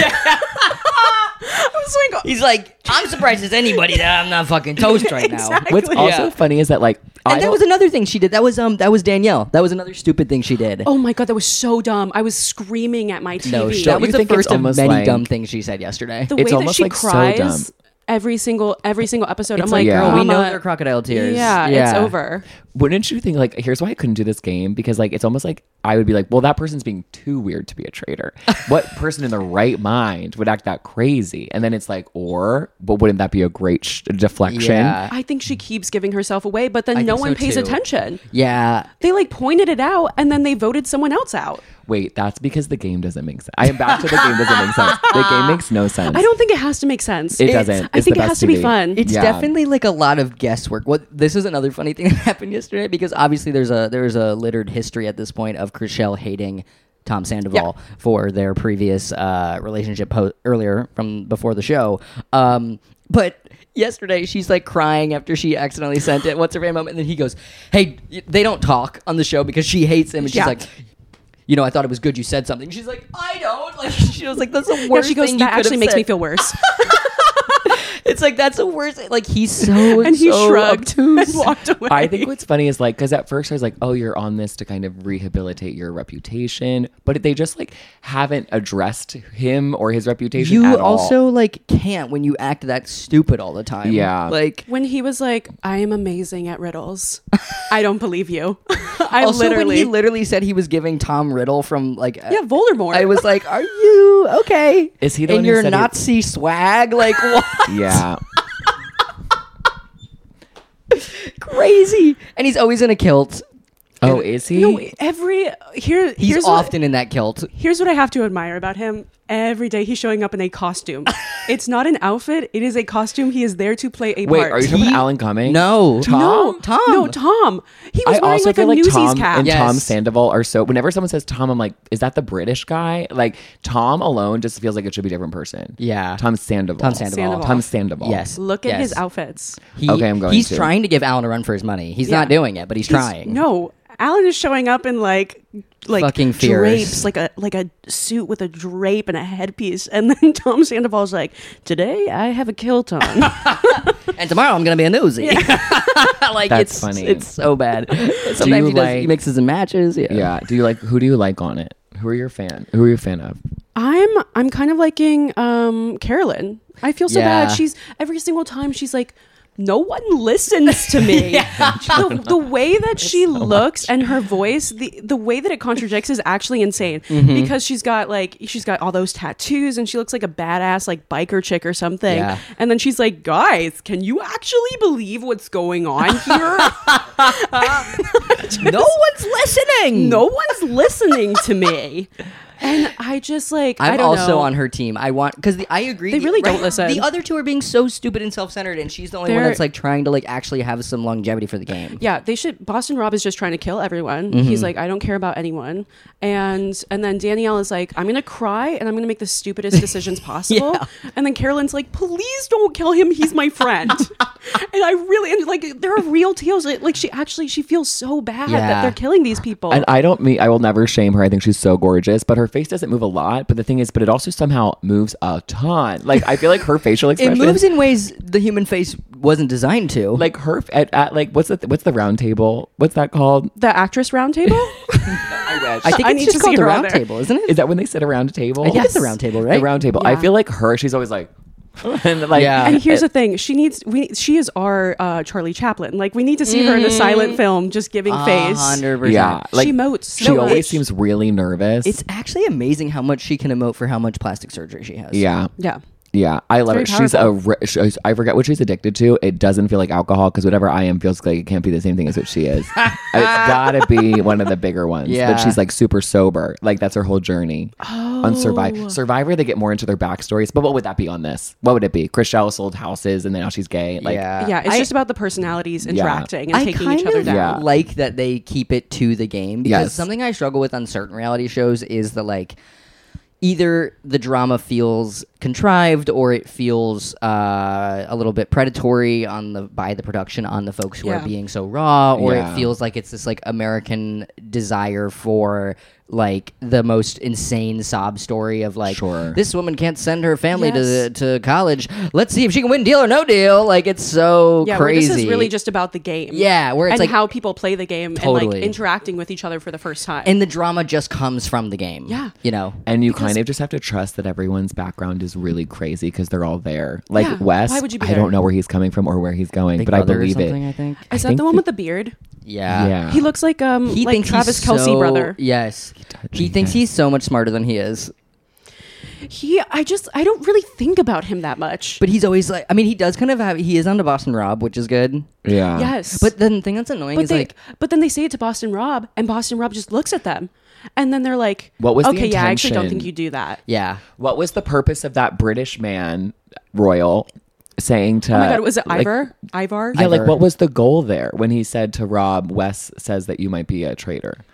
I was like, He's like, I'm surprised as anybody that I'm not fucking toast right now. Exactly. What's also Yeah. funny is that like I And that don't- was another thing she did. That was um that was Danielle. That was another stupid thing she did. oh my god, that was so dumb. I was screaming at my T V. no, Don't that you was the think it's first of almost many like- dumb things she said yesterday. the It's way that almost, she like, so cries dumb. every single every single episode. I'm It's like, like, Yeah. girl, we know Mama, they're crocodile tears. Yeah, it's over. Wouldn't you think like here's why I couldn't do this game because like it's almost like I would be like, well, that person's being too weird to be a traitor. What person in their right mind would act that crazy? And then it's like, or but wouldn't that be a great sh- deflection? Yeah. I think she keeps giving herself away, but then I no think one so, pays too. attention. Yeah. They like pointed it out and then they voted someone else out. Wait, that's because the game doesn't make sense. I am back to the game doesn't make sense. The game makes no sense. I don't think it has to make sense. It It's- doesn't. I It's think the it best has to be T V. fun. It's Yeah. definitely like a lot of guesswork. What this is another funny thing that happened yesterday because obviously there's a there's a littered history at this point of Chriselle hating Tom Sandoval for their previous uh, relationship po- earlier from before the show. Um, but yesterday she's like crying after she accidentally sent it. What's her name? And then he goes, "Hey, they don't talk on the show because she hates him." And she's Yeah. like, "You know, I thought it was good you said something." She's like, "I don't." Like she was like, "That's the worst Yeah, she goes, thing you that could actually have makes said." me feel worse. It's like that's the worst. Like he's so And he so shrugged obtuse. and walked away. I think what's funny is like, because at first I was like, oh, you're on this to kind of rehabilitate your reputation, but they just like haven't addressed him or his reputation. You at all. also like can't when you act that stupid all the time. Yeah. Like When he was like, I am amazing at riddles. I don't believe you. I also literally. when he literally said he was giving Tom Riddle from like yeah, Voldemort. I was like, are you okay? Is he the in one who your said he- Nazi swag? Like what? Yeah. Crazy. And he's always in a kilt. Oh, is he? no, every here. He's here's often What, in that kilt. here's what I have to admire about him. Every day he's showing up in a costume. It's not an outfit. It is a costume. He is there to play a Wait, part. are you talking He- about Alan Cumming? No. Tom? No, Tom. No, Tom. He was I wearing also like feel a like Newsies Tom cap. and Yes. Tom Sandoval are so. Whenever someone says Tom, I'm like, is that the British guy? Like Tom alone just feels like it should be a different person. Yeah. Tom Sandoval. Tom Sandoval. Sandoval. Tom Sandoval. Yes. Look at yes. his outfits. He, Okay, I'm going He's to. trying to give Alan a run for his money. He's Yeah. not doing it, but he's, He's- trying. No, Alan is showing up in like like Fucking fierce. drapes, like a like a suit with a drape and a headpiece, and then Tom Sandoval's like, "Today I have a kilt on." And tomorrow I'm gonna be a newsie. Like That's it's funny. It's so bad. Sometimes you he does. like- He mixes and matches. Yeah. Yeah. Do you like? Who do you like on it? Who are your fan? Who are you a fan of? I'm I'm kind of liking um Carolyn. I feel so Yeah. bad. She's every single time she's like, no one listens to me. the, the way that she looks and her voice, the the way that it contradicts is actually insane. Mm-hmm. Because she's got like she's got all those tattoos and she looks like a badass like biker chick or something. Yeah. And then she's like, guys, can you actually believe what's going on here? No one's listening. No one's listening to me. And I just like I'm I don't also know. on her team. I want because the, I agree. They the- really don't listen. The other two are being so stupid and self-centered, and she's the only one They're- that's like trying to like actually have some longevity for the game. Yeah, they should. Boston Rob is just trying to kill everyone. Mm-hmm. He's like, I don't care about anyone. And and then Danielle is like, I'm gonna cry and I'm gonna make the stupidest decisions possible. Yeah. And then Carolyn's like, please don't kill him. He's my friend. And I really and like there are real tears. Like, like she actually she feels so bad Yeah. that they're killing these people. And I don't mean I will never shame her. I think she's so gorgeous, but her face doesn't move a lot. But the thing is, but it also somehow moves a ton. Like I feel like her facial It expression moves in ways the human face wasn't designed to. like her at, at like what's the what's the round table? What's that called? the actress roundtable. I wish. I think I it's need just to called see the her on round there. table, isn't it? Is that when they sit around a table? I think it's the round table, right? The round table. I Yeah. feel like her. She's always like, and like Yeah. And here's the thing: she needs we. She is our uh, Charlie Chaplin. Like we need to see her in a silent film, just giving face. hundred percent. yeah, like she emotes. So she much. always seems really nervous. It's actually amazing how much she can emote for how much plastic surgery she has. yeah. Yeah. Yeah, I love It's it. very She's a. ri- she- I forget what she's addicted to. It doesn't feel like alcohol because whatever I am feels like it can't be the same thing as what she is. It's gotta be one of the bigger ones. Yeah. But she's like super sober. Like that's her whole journey on Survivor. Survivor, they get more into their backstories. But what would that be on this? What would it be? Chriselle sold houses and then now she's gay. Like, yeah. Yeah, it's I- just about the personalities interacting and I taking kind each other of down. Yeah. like that they keep it to the game because Yes. something I struggle with on certain reality shows is the like either the drama feels contrived or it feels uh, a little bit predatory on the by the production on the folks who Yeah. are being so raw, or Yeah. it feels like it's this like American desire for like the most insane sob story of like Sure. this woman can't send her family Yes. to to college. Let's see if she can win Deal or No Deal. Like it's so Yeah, where crazy. this is really just about the game. Yeah, where it's and like- how people play the game and Totally. like interacting with each other for the first time. and the drama just comes from the game. Yeah. You know? and you Because- kind of just have to trust that everyone's background is really crazy because they're all there. Like Yeah, Wes, why would you be I there? don't know where he's coming from or where he's going, Big but I Brother or believe something, it. I think. is that think the one the- with the beard? Yeah. Yeah. He looks like um He like thinks Travis he's Kelsey so- brother. Yes. He Genius. thinks he's so much smarter than he is. He I just I don't really think about him that much. But he's always like, I mean, he does kind of have, he is on to Boston Rob, which is good. Yeah. Yes. But the thing that's annoying but is they like, but then they say it to Boston Rob and Boston Rob just looks at them. And then they're like, What was the okay, yeah, I actually don't intention? think you do that. yeah. What was the purpose of that British man, Royal, saying to? Oh my god, was it like- Ivar? Ivar? Yeah, like Ivor. what was the goal there when he said to Rob, Wes says that you might be a traitor?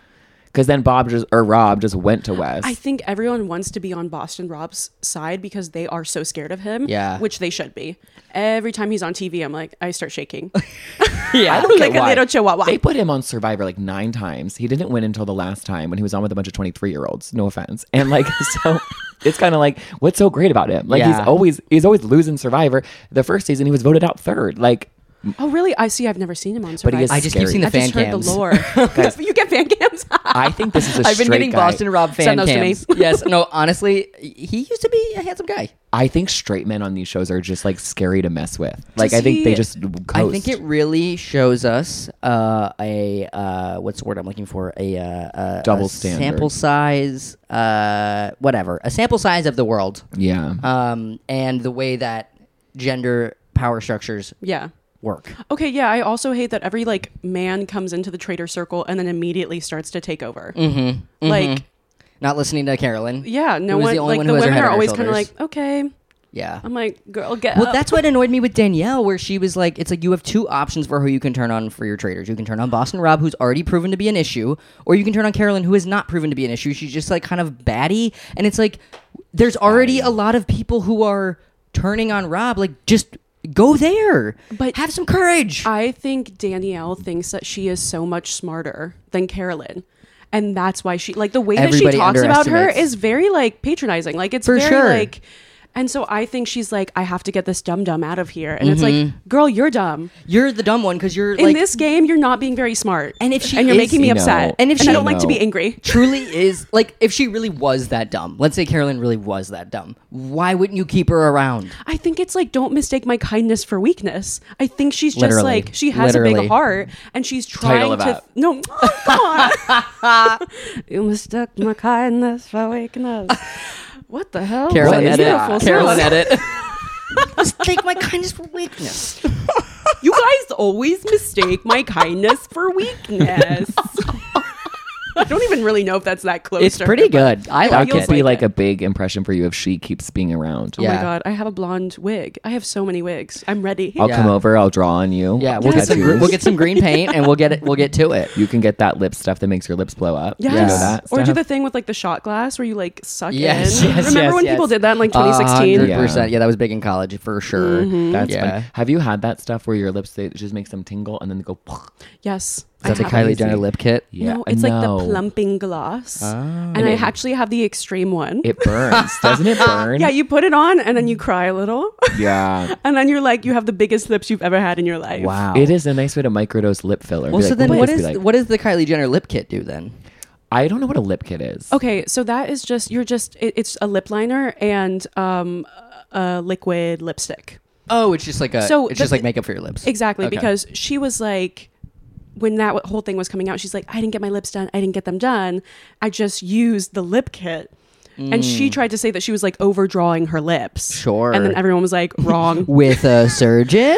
Because then Bob just or Rob just went to Wes. I think everyone wants to be on Boston Rob's side because they are so scared of him. Yeah. Which they should be. Every time he's on T V, I'm like, I start shaking. Yeah. I don't Like get a why. little chihuahua. They put him on Survivor like nine times. He didn't win until the last time when he was on with a bunch of twenty-three year olds. No offense. And like so it's kind of like what's so great about him? Like Yeah. he's always he's always losing Survivor. The first season he was voted out third. Like Oh, really? I see. I've never seen him on But Survivor. he is I just keep scary. seeing the I've fan just heard cams. the lore. You get fan cams? I think this is a I've been straight getting guy. Boston Rob fan Send those to me. cams. Yes, no, honestly, he used to be a handsome guy. I think straight men on these shows are just like scary to mess with. Like Does I think they he- just coast. I think it really shows us uh, a uh, what's the word I'm looking for? A, uh, uh, Double a standard. sample size, uh, whatever, a sample size of the world, Yeah. um, and the way that gender power structures Yeah. work. Okay, yeah. I also hate that every like man comes into the traitor circle and then immediately starts to take over. Mm-hmm. Like, Not listening to Carolyn. yeah, no Who is one. the only like one the who has her women head are on her always kind of shoulders. like, okay. Yeah. I'm like, girl, get Well, up. that's what annoyed me with Danielle, where she was like, it's like you have two options for who you can turn on for your traders. You can turn on Boston Rob, who's already proven to be an issue, or you can turn on Carolyn, who has not proven to be an issue. She's just like kind of batty. And it's like, there's already a lot of people who are turning on Rob. Like, just go there. But have some courage. I think Danielle thinks that she is so much smarter than Carolyn. And that's why she like the way that she Everybody talks about her underestimates. is very like patronizing. Like it's For very sure. like and so I think she's like, I have to get this dumb dumb out of here. And it's Mm-hmm. like, girl, you're dumb. You're the dumb one because you're In like this game, you're not being very smart. And if she and you're is- making me You know, upset. and if and she- I don't like to be No. angry. truly is like if she really was that dumb. Let's say Carolyn really was that dumb. Why wouldn't you keep her around? I think it's like, don't mistake my kindness for weakness. I think she's just Literally. like, she has a Literally. big heart and she's Title trying of to. that. No, oh, come on. You mistook my kindness for weakness. What the hell? Carolyn What is edit. that? Carolyn song. edit. Mistake my kindness for weakness. You guys always mistake my kindness for weakness. I don't even really know if that's that close. It's to pretty her, but good. I that like could it. be like like it. a big impression for you if she keeps being around. Oh Yeah. my god, I have a blonde wig. I have so many wigs. I'm ready. I'll Yeah. come over. I'll draw on you. Yeah, I'll we'll do get some gr- tattoos. we'll get some green paint and we'll get it. We'll get to it. You can get that lip stuff that makes your lips blow up. Yes. You know that Or do stuff? the thing with like the shot glass where you like suck Yes, in. yes, Remember yes, when yes. people did that in like twenty sixteen? hundred Yeah. percent. Yeah, that was big in college for sure. That's Yeah. fun. Have you had that stuff where your lips they it just makes them tingle and then they go? Yes. Is that the I have Kylie it. Jenner lip kit? Yeah, No, it's no. like the plumping gloss. Oh. And I actually have the extreme one. It burns, doesn't it burn? Yeah, you put it on and then you cry a little. Yeah. And then you're like, you have the biggest lips you've ever had in your life. Wow. It is a nice way to microdose lip filler. Well, Be so like, then would what this is be like? what does the Kylie Jenner lip kit do then? I don't know what a lip kit is. Okay, so that is just, you're just, it, it's a lip liner and um, a liquid lipstick. Oh, it's just like a. So it's the- just like makeup for your lips. Exactly, Okay. because she was like, when that whole thing was coming out, she's like, I didn't get my lips done. I didn't get them done. I just used the lip kit. And she tried to say that she was like overdrawing her lips. Sure. And then everyone was like, wrong. with a surgeon.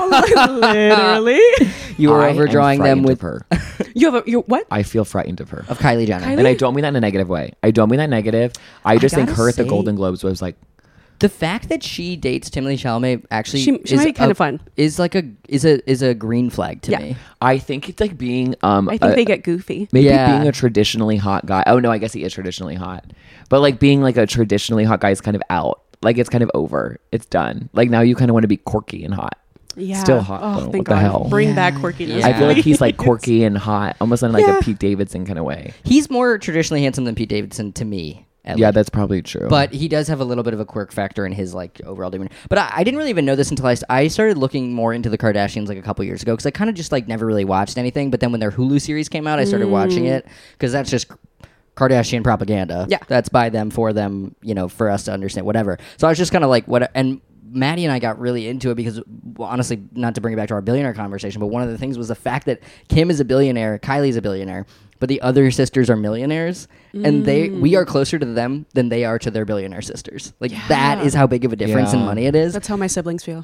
Literally. You were I am overdrawing them frightened with of her. You have a, you what? I feel frightened of her. of Kylie Jenner. Kylie? And I don't mean that in a negative way. I don't mean that negative. I just think gotta her at the say- Golden Globes was like, The fact that she dates Timothée Chalamet actually She- she is might be kind a- of fun. Is like a is a is a green flag to Yeah. me. I think it's like being um I think a- they get goofy. maybe Yeah. being a traditionally hot guy. Oh no, I guess he is traditionally hot. But like being like a traditionally hot guy is kind of out. Like it's kind of over. It's done. Like now you kind of want to be quirky and hot. Yeah. Still hot, Oh, though. thank What the God. hell? Bring Yeah. back quirkiness. Yeah. I feel like he's like please. quirky and hot, almost in like Yeah. a Pete Davidson kind of way. He's more traditionally handsome than Pete Davidson to me. at Yeah, least. that's probably true. But he does have a little bit of a quirk factor in his like overall demeanor. But I, I didn't really even know this until I, st- I started looking more into the Kardashians like a couple years ago because I kind of just like never really watched anything. But then when their Hulu series came out, I started watching it because that's just Kardashian propaganda. Yeah. That's by them for them, you know, for us to understand whatever. So I was just kind of like what and. Maddie and I got really into it because, well, honestly, not to bring it back to our billionaire conversation, but one of the things was the fact that Kim is a billionaire, Kylie's a billionaire, but the other sisters are millionaires, and they we are closer to them than they are to their billionaire sisters. Like that is how big of a difference in Yeah. money it is. That's how my siblings feel.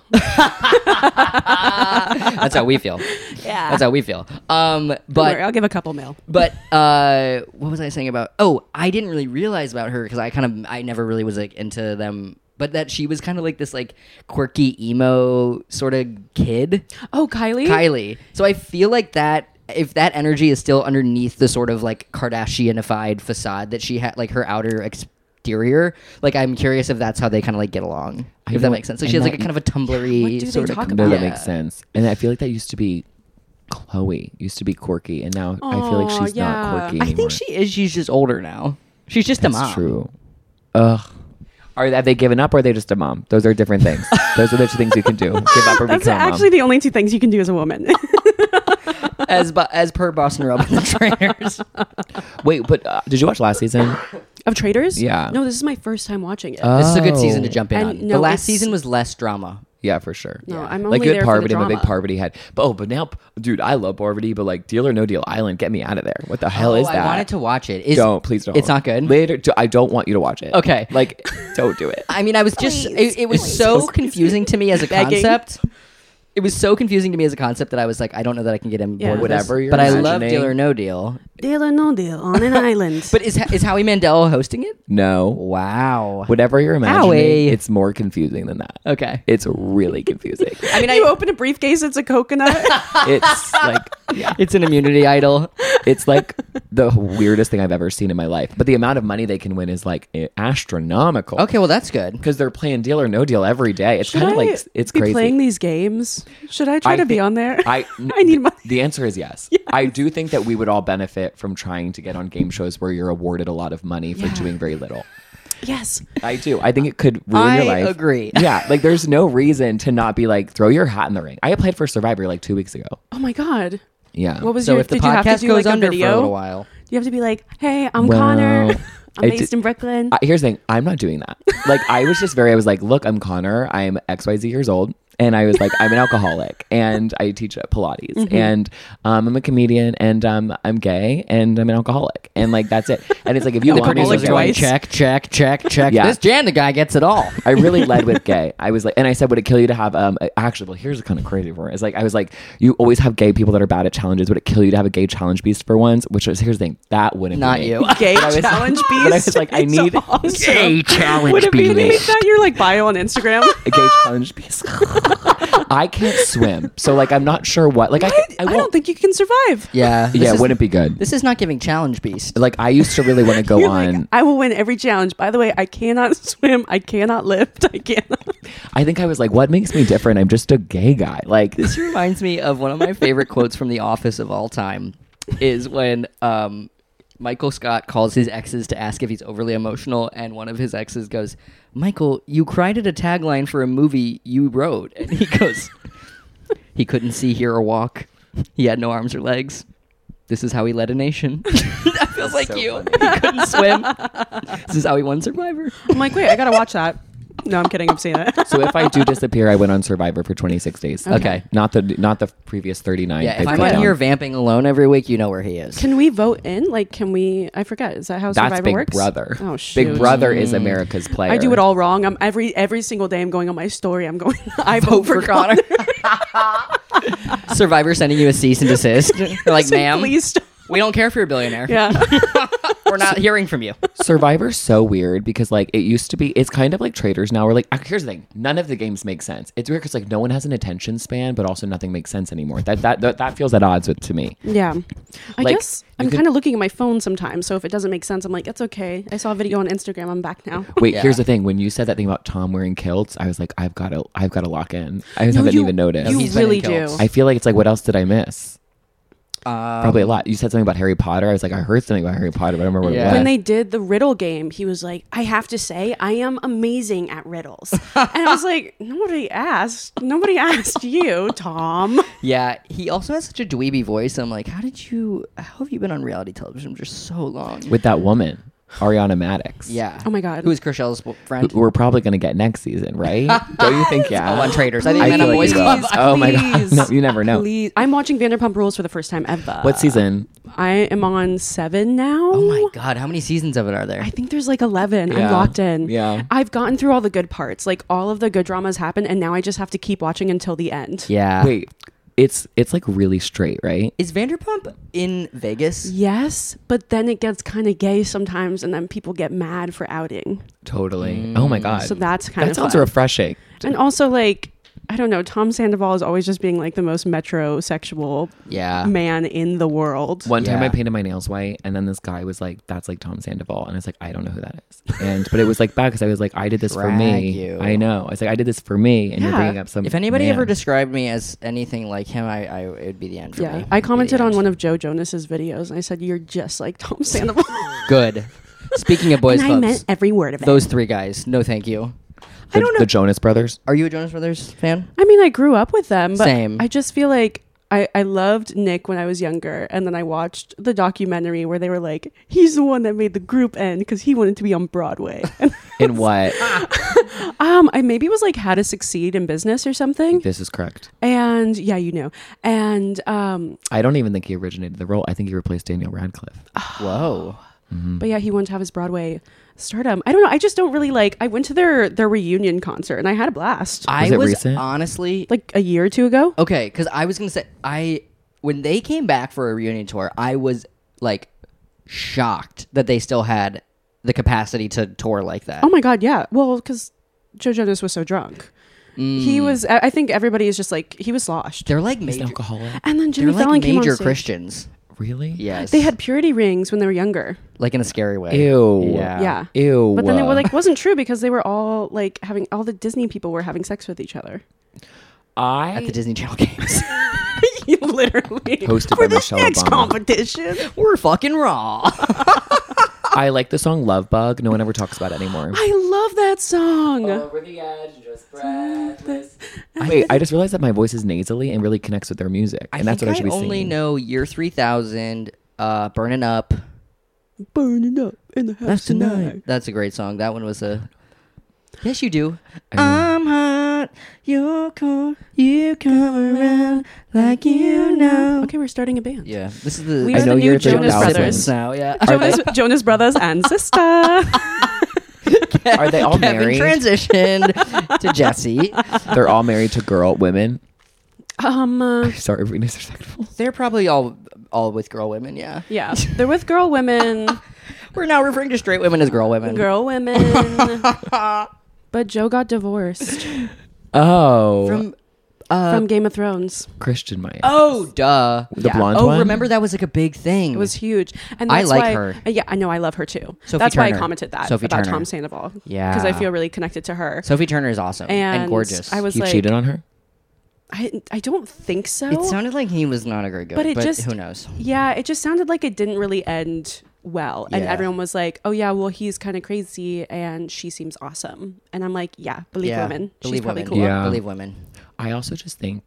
That's how we feel. Yeah. That's how we feel. Um, Don't but worry, I'll give a couple mil. But uh, what was I saying about? Oh, I didn't really realize about her because I kind of I never really was like into them. But that she was kind of like this like quirky emo sort of kid, Oh, Kylie? Kylie. So I feel like that if that energy is still underneath the sort of like Kardashianified facade that she had, like her outer exterior, like I'm curious if that's how they kind of like get along. I If that don't- makes sense. So and she has like a that- kind of a tumblery What do they sort talk of. No, that Yeah. makes sense. And I feel like that used to be Chloe, used to be quirky, and now I feel like Aw, she's yeah. not quirky I anymore. think she is. She's just older now. She's just a That's mom. true. Ugh. Are have they given up or are they just a mom? Those are different things. Those are the two things you can do. Give up or That's become a actually mom. the only two things you can do as a woman. As bu- as per Boston Rob and the Trainers. Wait, but uh, did you watch last season? Of Traders? Yeah. No, this is my first time watching it. This is a good season to Oh. jump in And on. no, the last it's- season was less drama. Yeah, for sure. No, Yeah. I'm Like only good there for the Parvati, I'm a drama. big Parvati head. But oh, but now, dude, I love Parvati, but like Deal or No Deal Island, get me out of there. What the hell oh, is that? I wanted to watch it. Is, don't please don't. It's not good. Later, do- I don't want you to watch it. Okay. like don't do it. I mean, I was just. Please, it, it was please. so confusing to me as a Begging. concept. It was so confusing to me as a concept that I was like, I don't know that I can get him Yeah. board with this. Whatever you're But I love imagining. Deal or No Deal. Deal or no deal on an island. But is is Howie Mandel hosting it? No, Wow. whatever you're imagining, Howie. it's more confusing than that. Okay. It's really confusing. I mean, you I, open a briefcase, it's a coconut. It's like yeah, it's an immunity idol. it's like the weirdest thing I've ever seen in my life. But the amount of money they can win is like astronomical. Okay, well that's good. Because they're playing Deal or No Deal every day. It's Should kind of I like it's be crazy. playing these games? Should I try I to be thi- on there? I, I need money. The answer is yes. I do think that we would all benefit from trying to get on game shows where you're awarded a lot of money for Yeah. doing very little. Yes. I do. I think it could ruin your I life. agree. Yeah, like there's no reason to not be like throw your hat in the ring. I applied for Survivor like two weeks ago. Oh my god. Yeah. What was So your? if the did you have to podcast do goes like a under for a video? little while, Do you have to be like, hey, I'm Well, Connor. I'm I based did- in Brooklyn. Uh, here's the thing. I'm not doing that. Like I was just very. I was like, look, I'm Connor. I'm X Y Z years old. And I was like, I'm an alcoholic, and I teach at Pilates, Mm-hmm. and um, I'm a comedian, and um, I'm gay, and I'm an alcoholic, and like that's it. And it's like if you want me Alcoholic to twice. check, check, check, check. Yeah. This Jan, the guy gets it all. I really led with gay. I was like, and I said, would it kill you to have um? a- Actually, well, here's kind of crazy for it. It's like I was like, you always have gay people that are bad at challenges. Would it kill you to have a gay challenge beast for once? Which is here's the thing, that wouldn't Not be me. you. Gay But I was- challenge beast. But I was like, I It's need awesome. challenge Would it be to make that your like bio on Instagram? a gay challenge beast. I can't swim, so like I'm not sure what. Like I, I, I, I won't. don't think you can survive. Yeah. this yeah, is- wouldn't be good. This is not giving challenge beast. Like I used to really want to go You're on. like, I will win every challenge. By the way, I cannot swim. I cannot lift. I cannot. I think I was like, what makes me different? I'm just a gay guy. Like This reminds me of one of my favorite quotes from The Office of all time, is when um, Michael Scott calls his exes to ask if he's overly emotional, and one of his exes goes, "Michael, you cried at a tagline for a movie you wrote," and he goes, "He couldn't see, hear, or walk. He had no arms or legs. This is how he led a nation." That feels like so you. He couldn't swim. This is how he won Survivor. I'm like, wait, I gotta watch that. No, I'm kidding. I'm seeing it. so if I do disappear, I went on Survivor for twenty-six days. Okay. Not the not the previous thirty-nine. Yeah, if I I'm put on down. here vamping alone every week, you know where he is. Can we vote in? Like, can we? I forget. Is that how That's Survivor Big works? Brother. Oh shoot. Big Brother is America's player. I do it all wrong. I'm every every single day. I'm going on my story. I'm going. I Vote vote, for Connor. Survivor sending you a cease and desist. They're like, Say, ma'am, please. Stop. we don't care if you're a billionaire. Yeah. We're not hearing from you. Survivor's so weird because like it used to be. It's kind of like Traders now. We're like, uh, here's the thing. None of the games make sense. It's weird because like no one has an attention span, but also nothing makes sense anymore. That that that, that feels at odds with to me. Yeah. I Like, guess you I'm could- kind of looking at my phone sometimes. So if it doesn't make sense, I'm like, it's okay. I saw a video on Instagram. I'm back now. Wait, Yeah. here's the thing. When you said that thing about Tom wearing kilts, I was like, I've got to, I've got to lock in. I No, haven't you- even noticed. You He's been in really do. kilts. I feel like it's like, what else did I miss? Um, Probably a lot. You said something about Harry Potter. I was like, I heard something about Harry Potter, but I don't remember what Yeah. it When was. they did the riddle game, he was like, I have to say, I am amazing at riddles. And I was like, nobody asked. Nobody asked you, Tom. Yeah, he also has such a dweeby voice. I'm like, how did you, how have you been on reality television for so long? With that woman, Ariana Madix. Yeah. Oh my God. Who is Chriselle's friend? Who we're probably going to get next season, right? Don't you think? Yeah. Oh, on Traders. I think I Men feel on like Boys you Club. will. Oh my god. Please. No, you never know. Please. I'm watching Vanderpump Rules for the first time ever. What season? I am on seven now. Oh my God, how many seasons of it are there? I think there's like eleven. Yeah. I'm locked in. Yeah. I've gotten through all the good parts. Like all of the good dramas happen, and now I just have to keep watching until the end. Yeah. Wait, it's it's like really straight, right? Is Vanderpump in Vegas? Yes, but then it gets kind of gay sometimes, and then people get mad for outing. Totally. Oh my god. So that's kind that of sounds fun. refreshing. And also, like, I don't know. Tom Sandoval is always just being like the most metrosexual Yeah. man in the world. One time Yeah. I painted my nails white, and then this guy was like, "That's like Tom Sandoval," and I was like, "I don't know who that is." And but it was like bad because I was like, "I did this for Drag me." you. I know. I was like, "I did this for me," and you're Yeah. bringing up some. If anybody man. ever described me as anything like him, I, I it would be the end for Yeah, me. I commented on one of Joe Jonas's videos, and I said, "You're just like Tom Sandoval." Good. Speaking of boys and clubs, I meant every word of it. those three guys. No, thank you. the, I don't know. the Jonas Brothers. Are you a Jonas Brothers fan? I mean, I grew up with them, but Same. I just feel like I, I loved Nick when I was younger, and then I watched the documentary where they were like, he's the one that made the group end because he wanted to be on Broadway. And, In what? um, I maybe it was like How to Succeed in Business or something. This is correct. And yeah, you know, and um, I don't even think he originated the role. I think he replaced Daniel Radcliffe. Whoa. but yeah, he wanted to have his Broadway stardom. I don't know. I just don't really like. I went to their their reunion concert and I had a blast. I it was recent? honestly like a year or two ago. okay because I was gonna say I when they came back for a reunion tour, I was like shocked that they still had the capacity to tour like that. Oh my god, yeah. Well, because Joe Jonas was so drunk. He was. I I think everybody is just like he was sloshed. They're like He's major. an alcoholic. And then Jimmy They're Fallon like came on major stage. Christians. Really? Yes. They had purity rings when they were younger. like in a scary way. Ew. Yeah. Yeah. Ew. But then it was like wasn't true because they were all like having all the Disney people were having sex with each other. I At the Disney Channel games. Literally Hosted for by this Michelle next Obama. competition. We're fucking raw. I like the song Love Bug. No one ever talks about it anymore. I love that song. Over the edge, just breathless. Wait, I just realized that my voice is nasally and really connects with their music, I and that's think what I should be only singing. know Year three thousand, uh, Burning Up. Burning up in the house That's tonight. tonight. That's a great song. That one was a. Yes, you do. I'm hot. You're cold. You come around like you know. Okay, we're starting a band. Yeah, this is the. We I are know the new you're Jonas thirty thousand. Brothers. now. Yeah. Jonas, Jonas Brothers and sister. Are they all Kevin married? transitioned to Jesse. They're all married to girl women. Um, uh, Sorry, being disrespectful. They're probably all all with girl women. Yeah. yeah, they're with girl women, We're now referring to straight women as girl women. girl women. But Joe got divorced Oh, From. Uh, from Game of Thrones. Christian Maya. oh, duh. the yeah. blonde Oh, one. remember that was like a big thing. It was huge, and I that's like why, her. uh, yeah, I know I love her too. Sophie that's why I Turner. commented that Sophie about Turner. Tom Sandoval. Yeah. because I feel really connected to her. Sophie Turner is awesome and, And gorgeous. I was He like, cheated on her. I I don't think so. It sounded like he was not a great guy, But but, it just- who knows? Yeah, it just sounded like it didn't really end well. And Yeah. everyone was like, oh, yeah, well, he's kind of crazy and she seems awesome. And I'm like, yeah, believe yeah, women. believe She's probably women. cool. Yeah. Believe women. I also just think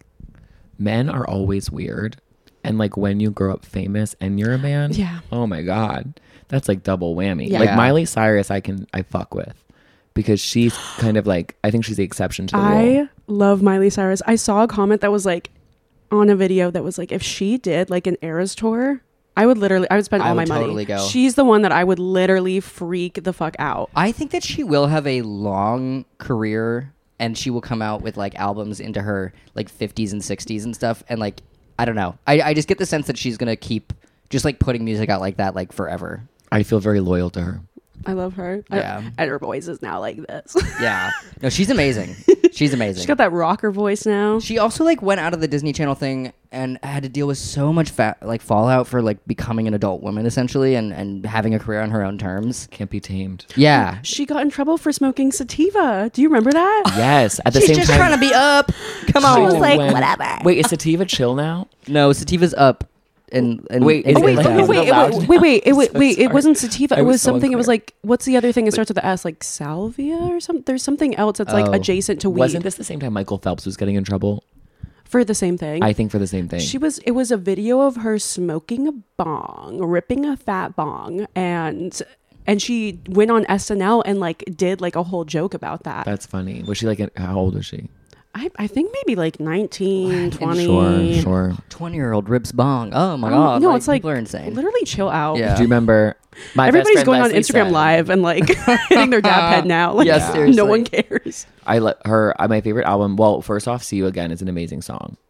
men are always weird, and like when you grow up famous and you're a man, Yeah. oh my god, that's like double whammy. Yeah. Like Yeah. Miley Cyrus, I can I fuck with because she's kind of like I think she's the exception to the rule. I love Miley Cyrus. I saw a comment that was like on a video that was like, if she did like an Eras tour, I would literally, I would spend I all my would money. totally go. She's the one that I would literally freak the fuck out. I think that she will have a long career, and she will come out with like albums into her like fifties and sixties and stuff. And like, I don't know. I, I just get the sense that she's gonna keep just like putting music out like that like forever. I feel very loyal to her. I love her. Yeah. I, and her voice is now like this. Yeah. No, she's amazing. She's amazing. She's got that rocker voice now. She also like went out of the Disney Channel thing and had to deal with so much fat like fallout for like becoming an adult woman essentially and and having a career on her own terms. Can't be tamed. Yeah. She got in trouble for smoking sativa. Do you remember that? Yes, at the She's same just time. trying to be up. Come She on. was like, when- whatever. Wait, is Sativa chill now? No, Sativa's up. And, and Wait, and is Oh wait, it like- no, is wait, it it, allowed? wait, wait, wait, it, I'm wait, so wait, it sorry. wasn't sativa. I It was was so something. It was unclear. like, what's the other thing that starts with the S? Like salvia or something. There's something else that's like Oh. adjacent to weed Wasn't this the same time Michael Phelps was getting in trouble? for the same thing. I think for the same thing. She was. It was a video of her smoking a bong, ripping a fat bong, and and she went on S N L and like did like a whole joke about that. That's funny. Was she like? How old was she? I, I think maybe like nineteen, twenty. Sure, sure. twenty year old rips bong. Oh my Um, god. no, it's like people are insane. literally chill out. Yeah. Do you remember? My best Everybody's friend going on Leslie Instagram said- Live and like hitting their dab head now. Like, Yeah, seriously. no one cares. I let her. uh, My favorite album. Well, first off, "See You Again" is an amazing song,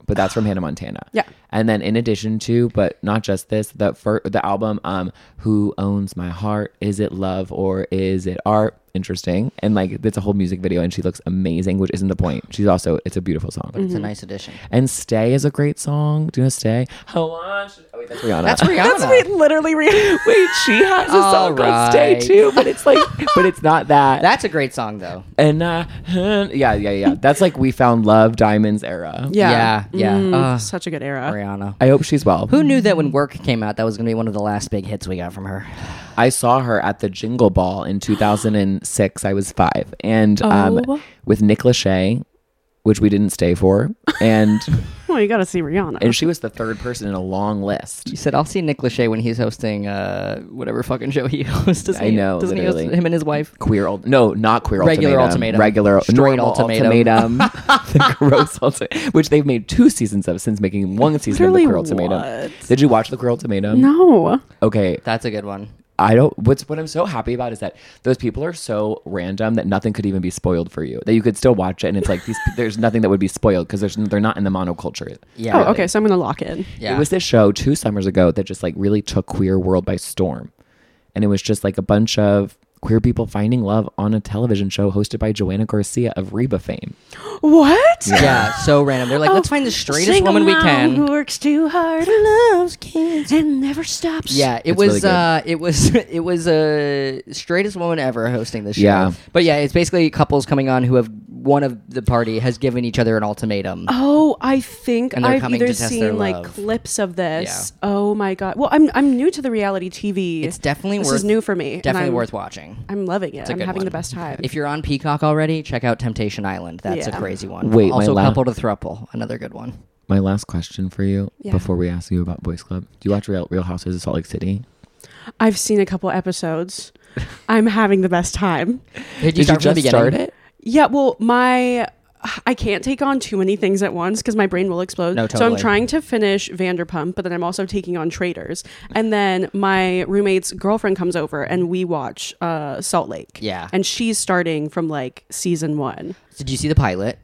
but that's from Hannah Montana. Yeah. And then in addition to, but not just this, the fir- the album, um, Who Owns My Heart? Is it love or is it art? Interesting. And like, it's a whole music video and she looks amazing, which isn't the point. She's also, it's a beautiful song. It's a nice addition. And Stay is a great song. Do you know Stay? I want. Oh, wait, that's Rihanna. That's Rihanna. That's wait, literally Rihanna. Wait, she has a All song called Stay right. too, but it's like, but it's not that. That's a great song, though. And uh, yeah, yeah, yeah. That's like We Found Love, Diamonds era. Yeah, yeah. Mm, Uh, such a good era. Rihanna. I hope she's well. Who knew that when Work came out, that was going to be one of the last big hits we got from her? I saw her at the Jingle Ball in two thousand six. I was five, and um, Oh. with Nick Lachey, which we didn't stay for, and Well, you got to see Rihanna. and she was the third person in a long list. You said, I'll see Nick Lachey when he's hosting uh, whatever fucking show he hosts. Doesn't I he- know, Doesn't he literally. host him and his wife? Queer old no, not queer Regular ultimatum. ultimatum. Regular Straight normal ultimatum. ultimatum. The gross ultimatum, which they've made two seasons of since making one season Literally of the queer ultimatum. what? Did you watch the queer ultimatum? no. Okay, That's a good one. I don't. What's what I'm so happy about is that those people are so random that nothing could even be spoiled for you. That you could still watch it, and it's like these. There's nothing that would be spoiled because there's they're not in the monoculture. Yeah. Oh, really. okay. So I'm gonna lock in. Yeah. It was this show two summers ago that just like really took queer world by storm, and it was just like a bunch of queer people finding love on a television show hosted by Joanna Garcia of Reba fame. What? Yeah, so random. They're like, let's find the straightest Single woman we mom can. who works too hard, loves kids, and never stops. Yeah, it It's was really good. uh it was it was a uh, straightest woman ever hosting this show. Yeah. But yeah, it's basically couples coming on who have one of the party has given each other an ultimatum. Oh, I think And they're I've coming either to test their seen like love. clips of this. Oh my god. Well, I'm I'm new to the reality T V. It's definitely this worth is new for me. and Definitely I'm- worth watching. I'm loving it. a I'm good having one. the best time. If you're on Peacock already, check out Temptation Island. That's a Yeah. crazy one. Wait, my also la- Couple to Thruple, another good one. My last question for you Yeah. before we ask you about Boys Club: do you watch Real Real Housewives of Salt Lake City? I've seen a couple episodes. I'm having the best time. Did you Did you start from the just beginning? start it? Yeah, well, my I can't take on too many things at once because my brain will explode. No, So I'm totally. trying to finish Vanderpump, but then I'm also taking on Traitors. And then my roommate's girlfriend comes over and we watch uh, Salt Lake. Yeah. And she's starting from like season one. Did you see the pilot?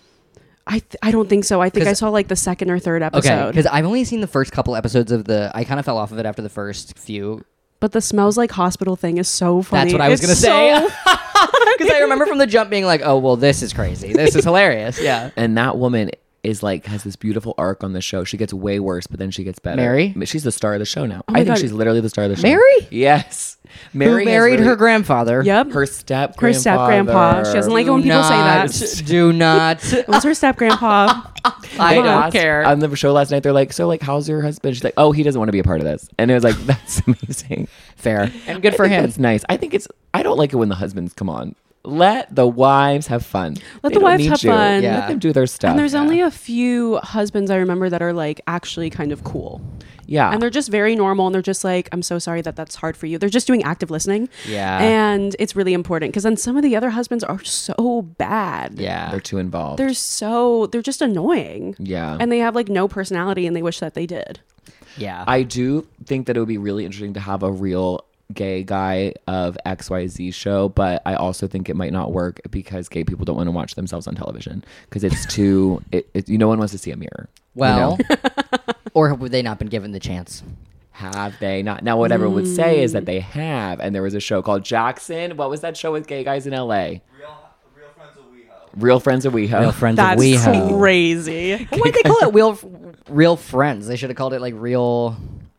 I th- I don't think so. I think I 'Cause- saw like the second or third Okay, episode. because I've only seen the first couple episodes of the. I kind of fell off of it after the first few. But the smells like hospital thing is so funny. That's what I was It's gonna say. so- Because I remember from the jump being like, "Oh well, this is crazy. This is hilarious." Yeah. And that woman is like has this beautiful arc on the show. She gets way worse, but then she gets better. Mary? She's the star of the show now. my I think God. she's literally the star of the show. Mary? Yes. Mary Who has married really- her grandfather? Yep. her step Her step grandpa. She doesn't like it when people say that. Do not. It was her step grandpa. I They don't asked care. on the show last night. They're like, "So, like, how's your husband?" She's like, "Oh, he doesn't want to be a part of this." And it was like, "That's amazing, Fair and good I for think him. That's nice. I think it's. I don't like it when the husbands come on. Let the wives have fun. Let They the don't wives need have you. fun. Yeah. Let them do their stuff. And there's Yeah. only a few husbands I remember that are like actually kind of cool. yeah, And they're just very normal and they're just like, I'm so sorry that that's hard for you. They're just doing active listening. Yeah. And it's really important because then some of the other husbands are so bad. Yeah. they're too involved. They're so, they're just annoying. yeah, And they have like no personality and they wish that they did. Yeah. I do think that it would be really interesting to have a real gay guy of X Y Z show, but I also think it might not work because gay people don't want to watch themselves on television because it's too. It, it, you no one wants to see a mirror. you well, know? or have they not been given the chance? Have they not? Now, what everyone would say Mm. is that they have, and there was a show called Jackson. What was that show with gay guys in L A? Real, real friends of WeHo. Real Friends of WeHo. Real friends That's of WeHo. crazy. Why'd they call it real, real friends? They should have called it like real.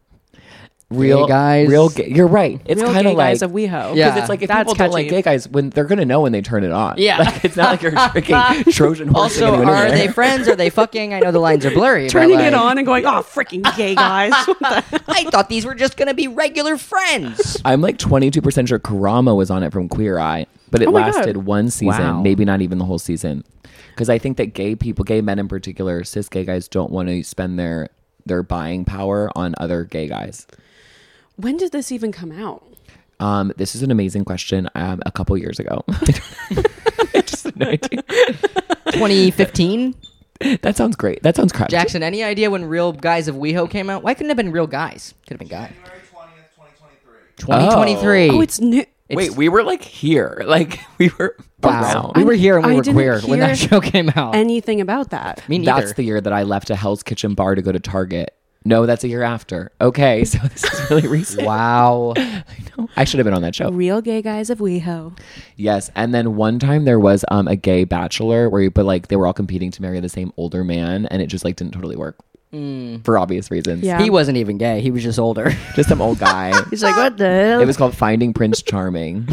Real Gay guys. Real gay. You're right. It's Real kind gay of like guys of WeHo. Yeah. because it's like if That's people don't like catchy. gay guys, when they're gonna know when they turn it on. Yeah. like, it's not like you're freaking Trojan horsing Also, into are anywhere. they friends? Are they fucking? I know the lines are blurry. but, Turning it like, on and going, oh, freaking gay guys. What the- I thought these were just gonna be regular friends. I'm like twenty-two percent sure Karama was on it from Queer Eye, but it Oh my God. lasted one season, Wow. maybe not even the whole season. Because I think that gay people, gay men in particular, cis gay guys don't want to spend their their buying power on other gay guys. When did this even come out? Um, this is an amazing question. Um, a couple years ago. Just have no idea. twenty fifteen. That sounds great. That sounds correct. Jackson, any idea when Real Guys of WeHo came out? Why couldn't it have been Real Guys? Could have been Guy. January twentieth, twenty twenty-three. twenty twenty-three. Oh, it's new. Wait, we were like here. Like we were Wow. around. We were here and we I were didn't queer when that hear show came out. Anything about that? Me neither. That's the year that I left a Hell's Kitchen bar to go to Target. No, that's a year after. Okay, so this is really recent. Wow. I know. I should have been on that show. Real gay guys of WeHo. Yes, and then one time there was um a gay bachelor where you, but like they were all competing to marry the same older man, and it just like didn't totally work for obvious reasons. Yeah. He wasn't even gay. He was just older. just some old guy. He's like, what the hell? It was called Finding Prince Charming.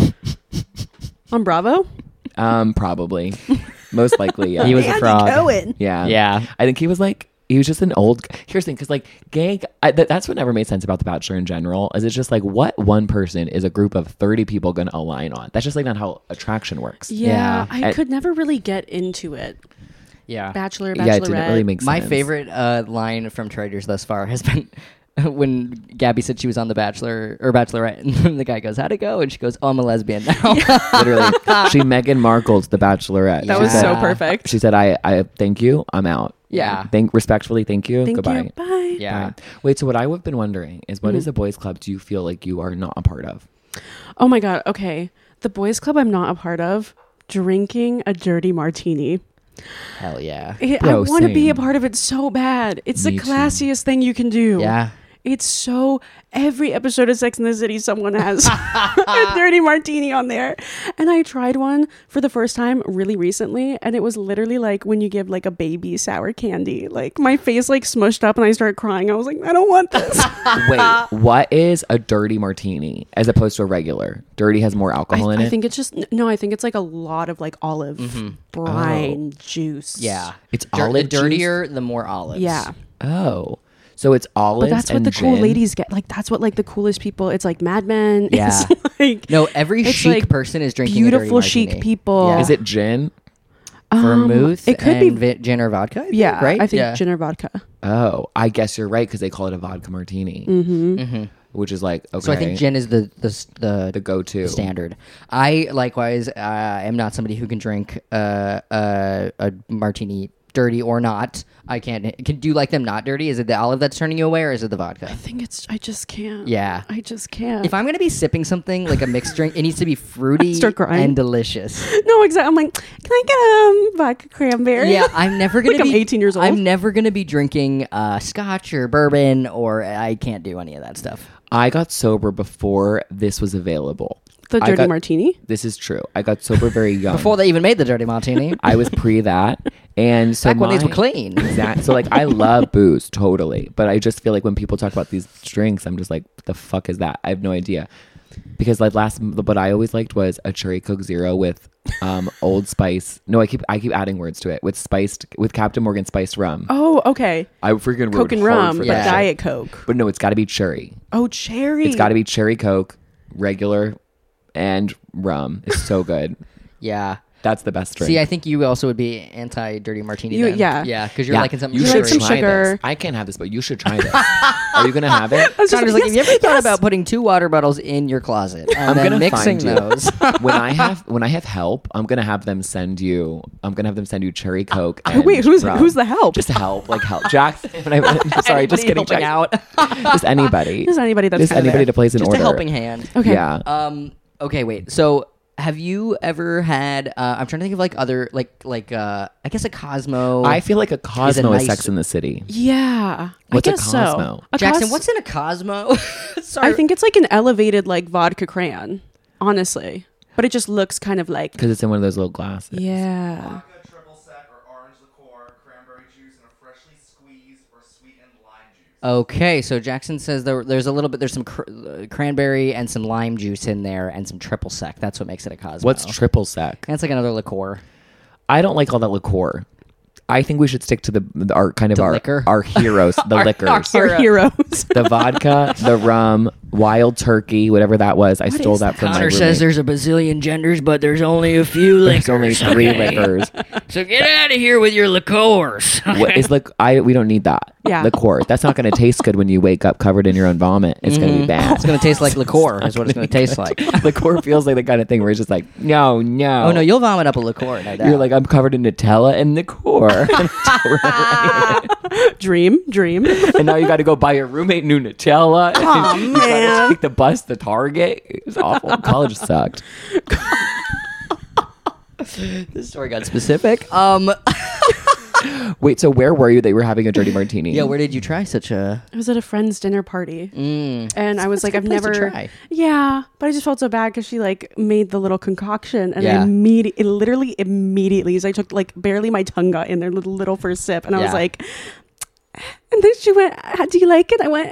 On Bravo? Um, probably, most likely. Yeah. He was a fraud. Cohen. Yeah, Yeah. I think he was like. He was just an old. Here's the thing, because like gay, I, that, that's what never made sense about The Bachelor in general. Is it's just like what one person is a group of thirty people going to align on? That's just like not how attraction works. Yeah, Yeah. I And- could never really get into it. Yeah. Bachelor, Bachelorette. Yeah, it didn't really make sense. My favorite uh, line from Traders thus far has been when Gabby said she was on The Bachelor or Bachelorette, and the guy goes, "How'd it go?" And she goes, "Oh, I'm a lesbian now." Literally, she Meghan Markle's The Bachelorette. That She was said- so Yeah. perfect. She said, "I, I thank you. I'm out. Yeah. Thank respectfully. Thank you. Thank Goodbye." you. Bye. Yeah. Bye. Wait. So what I've been wondering is, what is a boys' club? Do you feel like you are not a part of? Oh my God. Okay. The boys' club I'm not a part of. Drinking a dirty martini. Hell yeah. I- I Bro, want to be a same. part of it so bad. It's Me the too. classiest thing you can do. Yeah. It's so every episode of Sex and the City, someone has a dirty martini on there. And I tried one for the first time really recently, and it was literally like when you give like a baby sour candy. Like my face like smushed up and I started crying. I was like, I don't want this. Wait, what is a dirty martini as opposed to a regular? Dirty has more I, alcohol in I it. think it's just no, I think it's like a lot of like olive brine juice. Yeah. It's Dir- olive The juice? dirtier, the more olives. Yeah. Oh, so it's olives. But that's what and the cool gin? ladies get. Like that's what like the coolest people. It's like Mad Men. Yeah. It's like No, every It's chic like person is drinking a dirty beautiful chic martini. people. Yeah. Is it gin? vermouth Um, it could and be- vi- gin or vodka? I think, Yeah, right? I think yeah. gin or vodka. Oh, I guess you're right because they call it a vodka martini, mm-hmm. which is like okay. So I think gin is the the s- the, the go-to. standard. I likewise uh, am not somebody who can drink uh, uh, a martini, dirty or not. I can't. Can do you like them not dirty? Is it the olive that's turning you away, or is it the vodka? I think it's. I just can't. Yeah. I just can't. If I'm gonna be sipping something like a mixed drink, it needs to be fruity Start crying. and delicious. no, exactly. I'm like, can I get um vodka cranberry? Yeah, I'm never gonna Like be I'm eighteen years old. I'm never gonna be drinking uh, scotch or bourbon, or I can't do any of that stuff. I got sober before this was available. the I dirty got- martini. This is true. I got sober very young. Before they even made the dirty martini, I was pre that, and so back when these my- were clean. Exact. So like I love booze totally, but I just feel like when people talk about these drinks, I'm just like, what the fuck is that? I have no idea. Because like last, what I always liked was a cherry Coke Zero with um Old Spice. No, I keep I keep adding words to it with spiced with Captain Morgan spiced rum. Oh, okay. I freaking Coke rode and hard rum, for but that shit. Diet Coke. But no, it's got to be cherry. Oh, cherry. It's got to be cherry Coke, regular, and rum. It's so good. Yeah. That's the best drink. See, I think you also would be anti dirty martini. You- then. yeah. yeah, because you're Yeah, liking something. you You should like some try sugar. this. I can't have this, but you should try this. Are you gonna have it? I was just Connor's like, like, yes, have you ever thought yes. about putting two water bottles in your closet and I'm then gonna mixing find you. those? when I have when I have help, I'm gonna have them send you. I'm gonna have them send you cherry Coke. And Wait, who's rum. who's the help? Just help, like help, Jackson. When I, sorry, just kidding. helping Jackson. out. Just anybody. Just anybody that's Just kinda anybody there. to place an Just order. a helping hand. Okay. Yeah. Um. Okay. Wait. So, have you ever had? Uh, I'm trying to think of like other like like uh. I guess a Cosmo. I feel like a Cosmo is, nice- Sex in the City. Yeah. What's I a guess Cosmo? so. A Jackson, Cos- what's in a Cosmo? Sorry. I think it's like an elevated like vodka crayon, honestly. But it just looks kind of like Because it's in one of those little glasses. yeah. Vodka, triple sec, or orange liqueur, cranberry juice, and a freshly squeezed or sweetened lime juice. Okay, so Jackson says there, there's a little bit, there's some cr- uh, cranberry and some lime juice in there and some triple sec. That's what makes it a Cosmo. What's triple sec? That's like another liqueur. I don't like all that liqueur. I think we should stick to the, the our kind of The our liquor? our heroes, the Our- liquors, our Our heroes. the vodka, the rum, wild turkey, whatever that was. I stole is that from my Connor roommate. says there's a bazillion genders, but there's only a few There's liquors. only three liquors. So get out of here with your liqueurs. What is like? I we don't need that. Yeah. liqueur. That's not going to taste good when you wake up covered in your own vomit. It's going to be bad. It's going to taste like liqueur, is what it's going to taste like. liqueur feels like the kind of thing where it's just like, no, no. Oh, no, you'll vomit up a liqueur, no doubt. You're like, I'm covered in Nutella and liqueur. Dream, dream. And now you got to go buy your roommate new Nutella. Aw, You gotta man. take the bus to Target. It was awful. College sucked. This story got specific. Um, Wait, so where were you that you were having a dirty martini? yeah, where did you try such a? I was at a friend's dinner party. Mm. And I was That's like, a good I've place to never. try. Yeah, but I just felt so bad because she like made the little concoction, and Yeah. I immediately, literally immediately, as I took like barely my tongue got in there, little little first sip, and I Yeah. was like, and then she went, "How do you like it?" I went,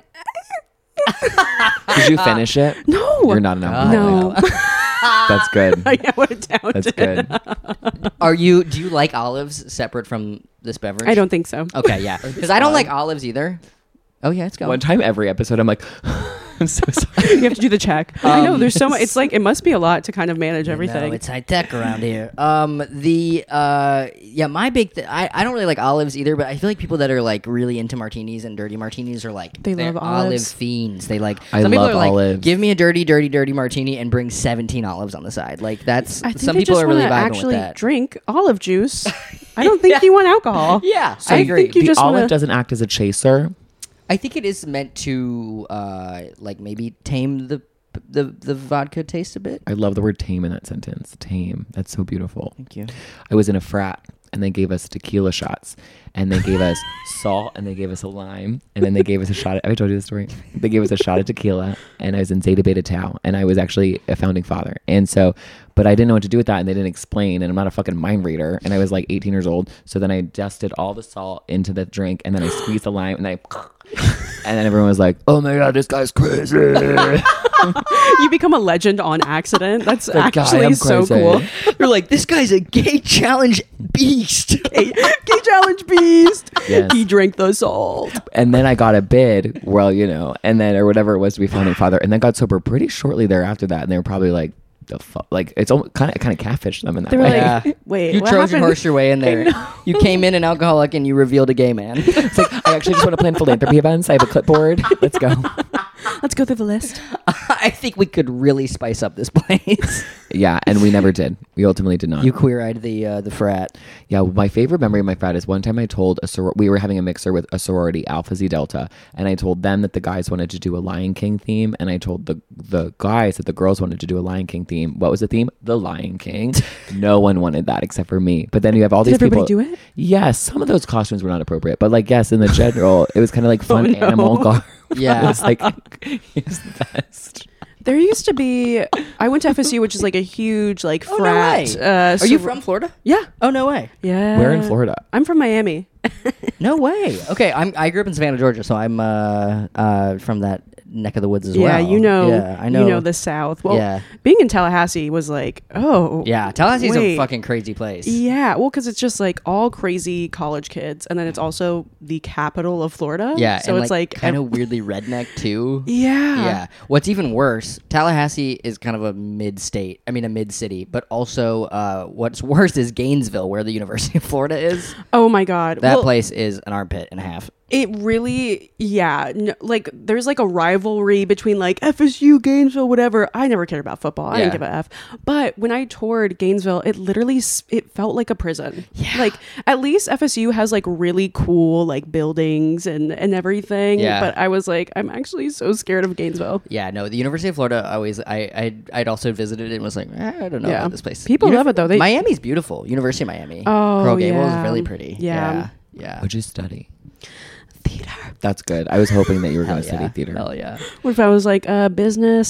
Did you finish it? "No, You're not an God, alcoholic. no." That's good. I wrote it down. That's good. Are you? Do you like olives separate from this beverage? I don't think so. Okay, yeah, because I don't like olives either. Oh yeah, it's going. One time every episode, I'm like, I'm so sorry. You have to do the check. I know Um, there's so much. It's like it must be a lot to kind of manage everything. No, it's high tech around here. Um, the uh, yeah, my big. Th- I I don't really like olives either, but I feel like people that are like really into martinis and dirty martinis are like They they're love olive olives. fiends. They like I some people love are like, olives. give me a dirty, dirty, dirty martini and bring seventeen olives on the side. Like that's I think some they people just are really wanna vibing actually with that. drink olive juice. I don't think you want alcohol. Yeah, So I I agree. think you the just olive wanna- doesn't act as a chaser. I think it is meant to uh, like maybe tame the the the vodka taste a bit. I love the word tame in that sentence. Tame. That's so beautiful. Thank you. I was in a frat and they gave us tequila shots and they gave us salt and they gave us a lime and then they gave us a shot. Of, have I told you this story? They gave us a shot of tequila and I was in Zeta Beta Tau and I was actually a founding father. And so, but I didn't know what to do with that and they didn't explain and I'm not a fucking mind reader and I was like eighteen years old. So then I dusted all the salt into the drink and then I squeezed the lime and I, and then everyone was like, oh my God, this guy's crazy. You become a legend on accident. That's Like, guy, actually I'm so crazy. cool. You're like, this guy's a gay challenge beast. Gay, gay challenge beast. Yes. He drank the salt. And then I got a bid, well, you know, and then or whatever it was to be founding father, and then got sober pretty shortly thereafter that, and they were probably like, the fuck, like it's kind of kind of catfished them in that They were way. like, Yeah. wait, You what Trojan happened? horse your way in there. You came in an alcoholic and you revealed a gay man. It's like I actually just want to plan philanthropy events. I have a clipboard. Let's go. Let's go through the list. I think we could really spice up this place. Yeah, and we never did. We ultimately did not. You queer-eyed the uh, the frat. Yeah, my favorite memory of my frat is one time I told a soror- we were having a mixer with a sorority, Alpha Zeta Delta, and I told them that the guys wanted to do a Lion King theme, and I told the the guys that the girls wanted to do a Lion King theme. What was the theme? The Lion King. No one wanted that except for me. But then you have all Did these everybody people. do it? Yes, some of those costumes were not appropriate, but like yes, in the general, it was kind of like fun Oh, no. animal garb. Yeah. It was like it was the best. There used to be. I went to F S U, which is like a huge like Oh, no frat. way. uh, Are you sor- from Florida? Yeah, Oh, no way. yeah. Where in Florida? I'm from Miami. No way. Okay, I'm. I grew up in Savannah, Georgia, so I'm uh, uh, from that neck of the woods as Yeah, well. you know. Yeah, I know. You know the South. Well, Yeah. being in Tallahassee was like, oh, Yeah, Tallahassee's Wait. a fucking crazy place. yeah. Well, because it's just like all crazy college kids, and then it's also the capital of Florida. Yeah, so and it's like, like, kind of weirdly redneck too. yeah, Yeah. What's even worse, Tallahassee is kind of a mid-state. I mean, a mid-city, but also uh, what's worse is Gainesville, where the University of Florida is. Oh my god, That Well, place is an armpit and a half. It really, yeah. No, like, there's like a rivalry between like F S U, Gainesville, whatever. I never cared about football. I Yeah. didn't give a F. But when I toured Gainesville, it literally s- it felt like a prison. Yeah. Like at least F S U has like really cool like buildings and and everything. Yeah. But I was like, I'm actually so scared of Gainesville. Yeah, no, the University of Florida. I always, I, I'd, I'd also visited it and was like, eh, I don't know Yeah. about this place. People love it, though. They- Miami's beautiful. University of Miami. Oh, Coral Gables yeah. is really pretty. Yeah. yeah, yeah. Would you study? Theater. That's good. I was hoping that you were Hell going to study yeah. theater. Hell yeah. What if I was like uh, business?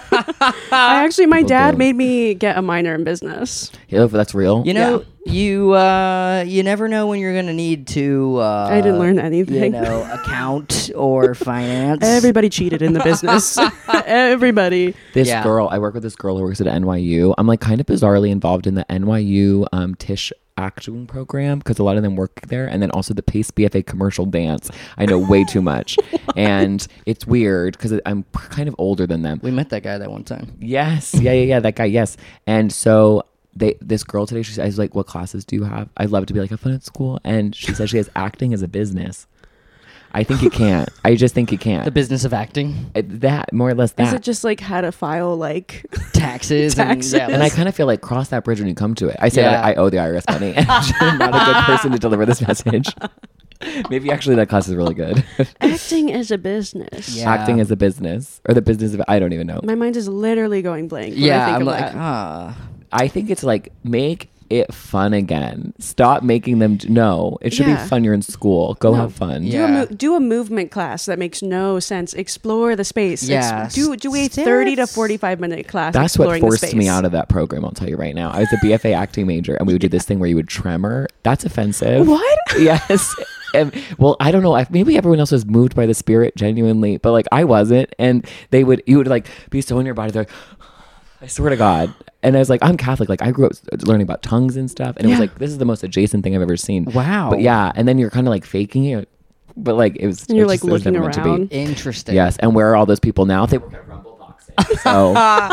I actually, my People dad do. made me get a minor in business. Yeah, if that's real. You know, you uh, you never know when you're gonna need to. Uh, I didn't learn You anything. know, account or finance. Everybody cheated in the business. Everybody. This Yeah. girl, I work with this girl who works at N Y U. I'm like kind of bizarrely involved in the N Y U um, Tisch acting program because a lot of them work there, and then also the Pace B F A commercial dance. I know way too much, and it's weird because I'm kind of older than them. We met that guy that one time. Yes, yeah, yeah, yeah, that guy. Yes, and so they, this girl today, she said, I was like, "What classes do you have?" I'd love to be like a fun at school, and she said she has acting as a business. I think you can't. I just think you can't. The business of acting, It- that more or less that. Is it just like how to file like taxes, Taxes. and, yeah, And I kind of feel like cross that bridge when you come to it. I say Yeah. that I owe the I R S money, and I'm not a good person to deliver this message. Maybe actually that class is really good. Acting as a business. Yeah. Acting as a business or the business of I don't even know. My mind is literally going blank. When Yeah, I think I'm of like, that. ah. I think it's like make it fun again. Stop making them d- no. It should Yeah. be fun. You're in school. Go No. have fun. Do, Yeah. a mo- do a movement class that makes no sense. Explore the space. Ex- Yes. do do a thirty to forty-five minute class. That's what exploring the forced me space. out of that program. I'll tell you right now. I was a B F A acting major, and we would do this thing where you would tremor. That's offensive. What? Yes. And, well, I don't know. I- Maybe everyone else was moved by the spirit genuinely, but like I wasn't. And they would, you would like be so in your body. They're like, I swear to God. And I was like, I'm Catholic. Like I grew up learning about tongues and stuff. And it was Yeah. like, this is the most adjacent thing I've ever seen. Wow. But yeah. And then you're kind of like faking it. But like it was. And you're it like just- it was looking never meant to be. around. Interesting. Yes. And where are all those people now? They work at Rumble Boxing. So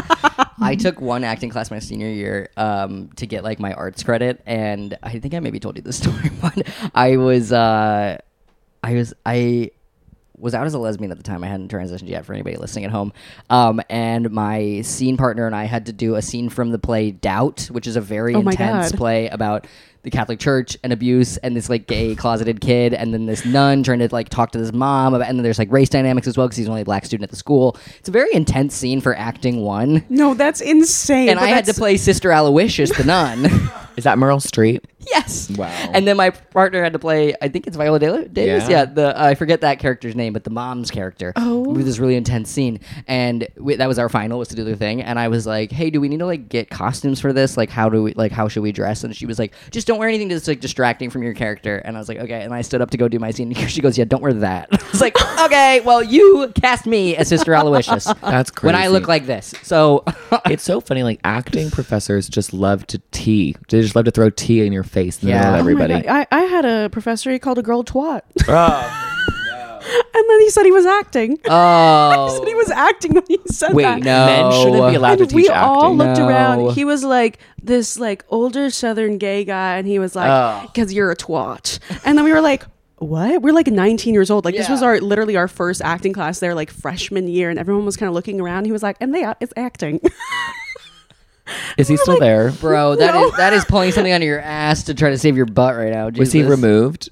I took one acting class my senior year um, to get like my arts credit, and I think I maybe told you this story, but I was uh, I was I was out as a lesbian at the time. I hadn't transitioned yet for anybody listening at home. Um, and my scene partner and I had to do a scene from the play Doubt, which is a very Oh my intense God. play about the Catholic Church and abuse and this like gay closeted kid and then this nun trying to like talk to this mom about, and then there's like race dynamics as well because he's only a black student at the school. It's a very intense scene for acting one. No, that's insane. And but I had to that's- play Sister Aloysius, the nun. is that Meryl Streep? Yes. Wow. And then my partner had to play, I think it's Viola Da- Davis. Yeah. Yeah. The uh, I forget that character's name, but the mom's character. Oh. With this really intense scene, and we, that was our final, was to do the thing. And I was like, "Hey, do we need to like get costumes for this? Like, how do we like how should we dress?" And she was like, "Just don't wear anything that's like distracting from your character." And I was like, "Okay." And I stood up to go do my scene. She goes, "Yeah, don't wear that." I was like, "Okay, well, you cast me as Sister Aloysius." That's crazy. When I look like this, so It's so funny. Like acting professors just love to tea. They just love to throw tea in your face in the Yeah. middle of Oh Oh my everybody. God. I, I had a professor, he called a girl twat. Oh. And then he said he was acting. oh, He said he was acting when he said Wait, that. no. men shouldn't be allowed And to we teach all acting. looked No. around. He was like this like older Southern gay guy, and he was like, Oh. "Because you're a twat." And then we were like, "What?" We're like nineteen years old. Like this was Yeah. our literally our first acting class there, like freshman year, and everyone was kind of looking around. He was like, "And they it's acting." Is he still like, there? bro, that is No. that is pulling something out of your ass to try to save your butt right now. Was he Jesus. removed?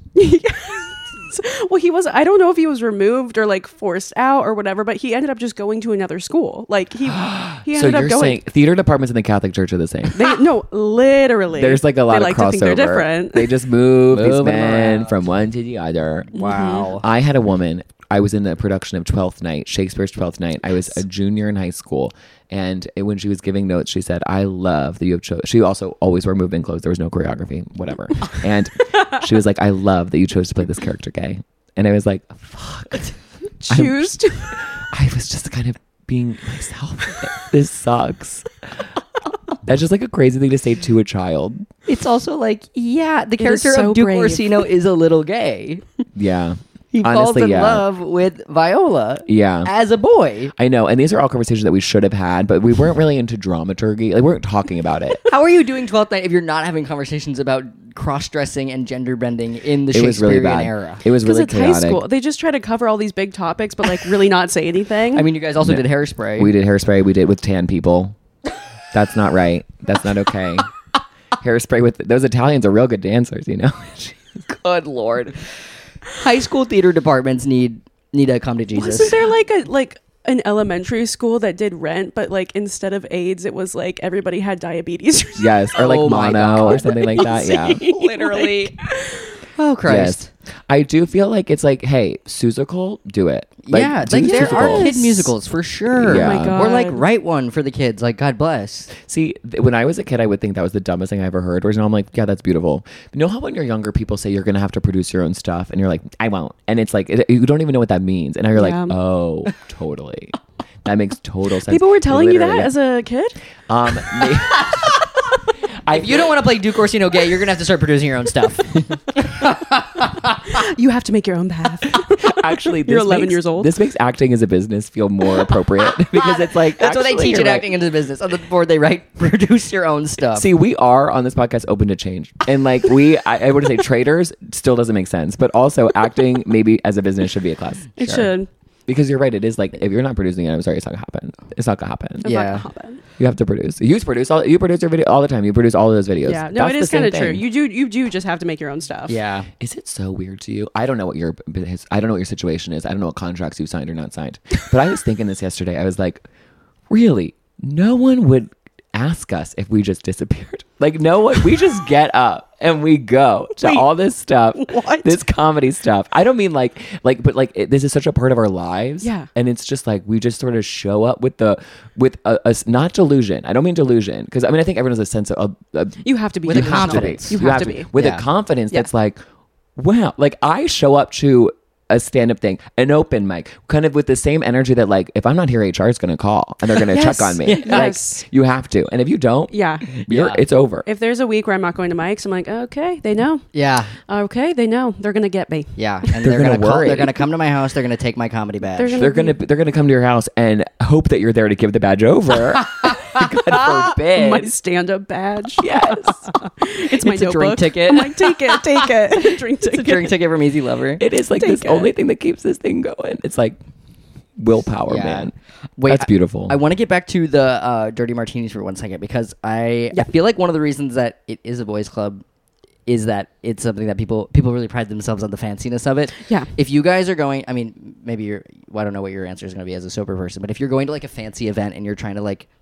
Well, he was. I don't know if he was removed or like forced out or whatever, but he ended up just going to another school. Like he he So ended you're up going. saying theater departments in the Catholic Church are the same? They, no, literally. There's like a lot they of like crossover. to think they're different. They just move these Move 'em men around. from one to the other. Wow. I had a woman. I was in the production of Twelfth Night, Shakespeare's Twelfth Night. I was a junior in high school, and it- when she was giving notes, she said, "I love that you have chosen." She also always wore movement clothes. There was no choreography, whatever. And she was like, "I love that you chose to play this character gay." And I was like, "Fuck." Choose to. I was just kind of being myself. This sucks. That's just like a crazy thing to say to a child. It's also like, yeah, the It is character so of Duke brave. Orsino is a little gay. Yeah. He falls Honestly, in yeah. love with Viola Yeah. as a boy. I know. And these are all conversations that we should have had, but we weren't really into dramaturgy. Like, we weren't talking about it. How are you doing Twelfth Night if you're not having conversations about cross-dressing and gender bending in the It was really Shakespearean bad. era? It was Because really it's chaotic. high school. They just try to cover all these big topics, but like really not say anything. I mean, you guys also did Hairspray. We did Hairspray. We did with tan people. That's not right. That's not okay. Hairspray with those Italians are real good dancers, you know? Good Lord. High school theater departments need need to come to Jesus. Wasn't there like a like an elementary school that did Rent, but like instead of AIDS, it was like everybody had diabetes. Or something? Yes. Or like Oh my mono or God. something like that. Yeah. Literally. Oh, Christ. Yes. I do feel like it's like, hey, Susical, do it. Like, yeah, do like there Seussical. are kid Yes. musicals for sure. Yeah. Oh my God. Or like write one for the kids. Like God bless. See, th- when I was a kid, I would think that was the dumbest thing I ever heard. Whereas now I'm like, yeah, that's beautiful. But you know how when you're younger, people say you're going to have to produce your own stuff, and you're like, I won't. And it's like, it, you don't even know what that means. And now you're Yeah. like, oh, totally. That makes total sense. People were telling you that Literally. as a kid. Um, may- I, If you don't want to play Duke Orsino gay, you're gonna have to start producing your own stuff. You have to make your own path. actually, this You're eleven makes- years old. This makes acting as a business feel more appropriate because it's like That's what they actually, teach you're in right. acting into the business. On the board, they write produce your own stuff. See, we are on this podcast open to change. And like we, I, I would say traders still doesn't make sense, but also acting maybe as a business should be a class. It Sure. should. Because you're right. It is like, if you're not producing it, I'm sorry, it's not gonna happen. It's not gonna happen. It's Yeah. not gonna happen. You have to produce. You produce all. You produce your video all the time. You produce all of those videos. Yeah, no, That's it the is same kind of true. thing. You do, you do just have to make your own stuff. Yeah. Is it so weird to you? I don't know what your I don't know what your situation is. I don't know what contracts you signed or not signed. But I was thinking this yesterday. I was like, really, no one would ask us if we just disappeared. Like, no one. We just get up and we go to Wait, all this stuff. what? This comedy stuff. I don't mean like like, but like it, this is such a part of our lives. Yeah. And it's just like we just sort of show up with the with a, a not delusion. I don't mean delusion because I mean I think everyone has a sense of. A, a, You have to be With a you have to be. confidence. You have to be. with Yeah. a confidence Yeah. that's like, wow, like I show up to a stand-up thing, an open mic, kind of with the same energy that like if I'm not here, H R is going to call and they're going to Yes. check on me. Yes. Like you have to, and if you don't, Yeah. you're, Yeah. it's over. If there's a week where I'm not going to mics, I'm like, okay, they know. Yeah. Okay, they know. They're gonna get me. Yeah. And They're they're, gonna gonna, call, worry. they're gonna come to my house. They're gonna take my comedy badge. They're gonna- they're gonna they're gonna come to your house and hope that you're there to give the badge over. God forbid. My stand-up badge. Yes. It's my It's a notebook. drink ticket. I'm like, take it, take it. drink It's a ticket. drink ticket from Easy Lover. It is like Take this it. only thing that keeps this thing going. It's like willpower, Yeah. man. Wait, That's beautiful. I, I want to get back to the uh, dirty martinis for one second because I, Yeah. I feel like one of the reasons that it is a boys' club is that it's something that people people really pride themselves on the fanciness of it. Yeah. If you guys are going, I mean, maybe you're. Well, I don't know what your answer is going to be as a sober person, but if you're going to like a fancy event and you're trying to like,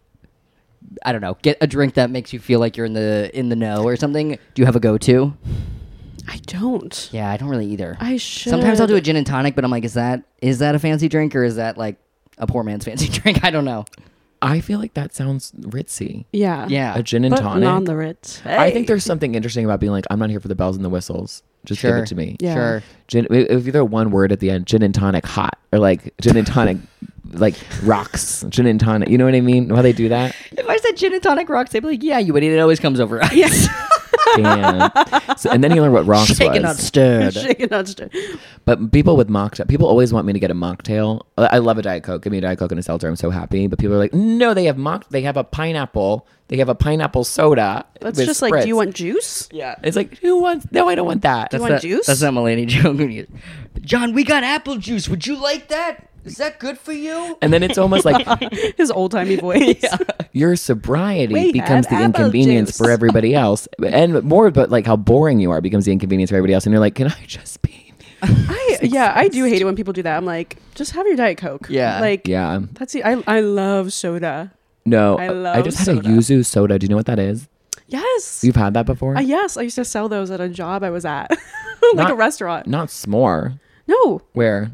I don't know, get a drink that makes you feel like you're in the in the know or something, do you have a go-to? I don't. Yeah, I don't really either. I should. Sometimes I'll do a gin and tonic, but I'm like, is that is that a fancy drink or is that like a poor man's fancy drink? I don't know. I feel like that sounds ritzy. Yeah. Yeah. A gin and But tonic. not the Ritz. I think there's something interesting about being like, I'm not here for the bells and the whistles. Just give Sure. it to me. Yeah. Sure. Gin, if you throw one word at the end, gin and tonic hot, or like gin and tonic, like rocks, gin and tonic. You know what I mean? How they do that? If I said gin and tonic rocks, they'd be like, yeah, you idiot, it always comes over ice. Yes. Damn. So, and then you learn what rocks Shaken, not was. stirred. Shaken, not stirred. But people with mocktail, people always want me to get a mocktail. I I love a Diet Coke. Give me a Diet Coke and a seltzer. I'm so happy. But people are like, no, they have mock. They have a pineapple. They have a pineapple soda. That's with just like, do you spritz. want juice? Yeah. It's like, who wants? No, I don't want that. you That's want that, juice? That's that Mulaney joke. John, we got apple juice. Would you like that? Is that good for you? And then it's almost like His old timey voice. your sobriety We becomes had the apple inconvenience juice. for everybody else, and more, but like how boring you are becomes the inconvenience for everybody else. And you're like, can I just be me? I yeah, I do hate it when people do that. I'm like, just have your Diet Coke. Yeah. Like Yeah. that's the I I love soda. No, I I, love just had soda. a yuzu soda. Do you know what that is? Yes. You've had that before? Uh, yes, I used to sell those at a job I was at. like Not- a restaurant. Not s'more. No. Where?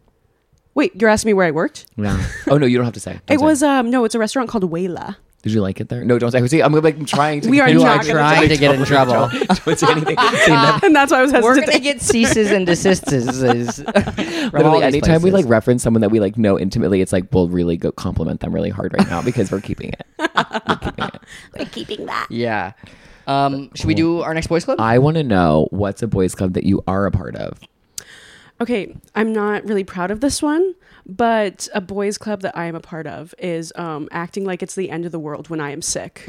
Wait, you're asking me where I worked? Yeah. Oh no, you don't have to say. Don't It say. was um no, it's a restaurant called Wayla. Did you like it there? No, don't say. See, I'm like I'm trying to. We are You not are gonna trying talk- to get in trouble. Don't say anything. Say nothing. And that's why I was We're hesitant. gonna get ceases and desists. Literally, anytime we like reference someone that we like know intimately, it's like we'll really go compliment them really hard right now because we're keeping it. We're keeping it. We're keeping that. Yeah. Um, should we do our next boys club? I want to know what's a boys club that you are a part of. Okay, I'm not really proud of this one, but a boys club that I am a part of is um, acting like it's the end of the world when I am sick.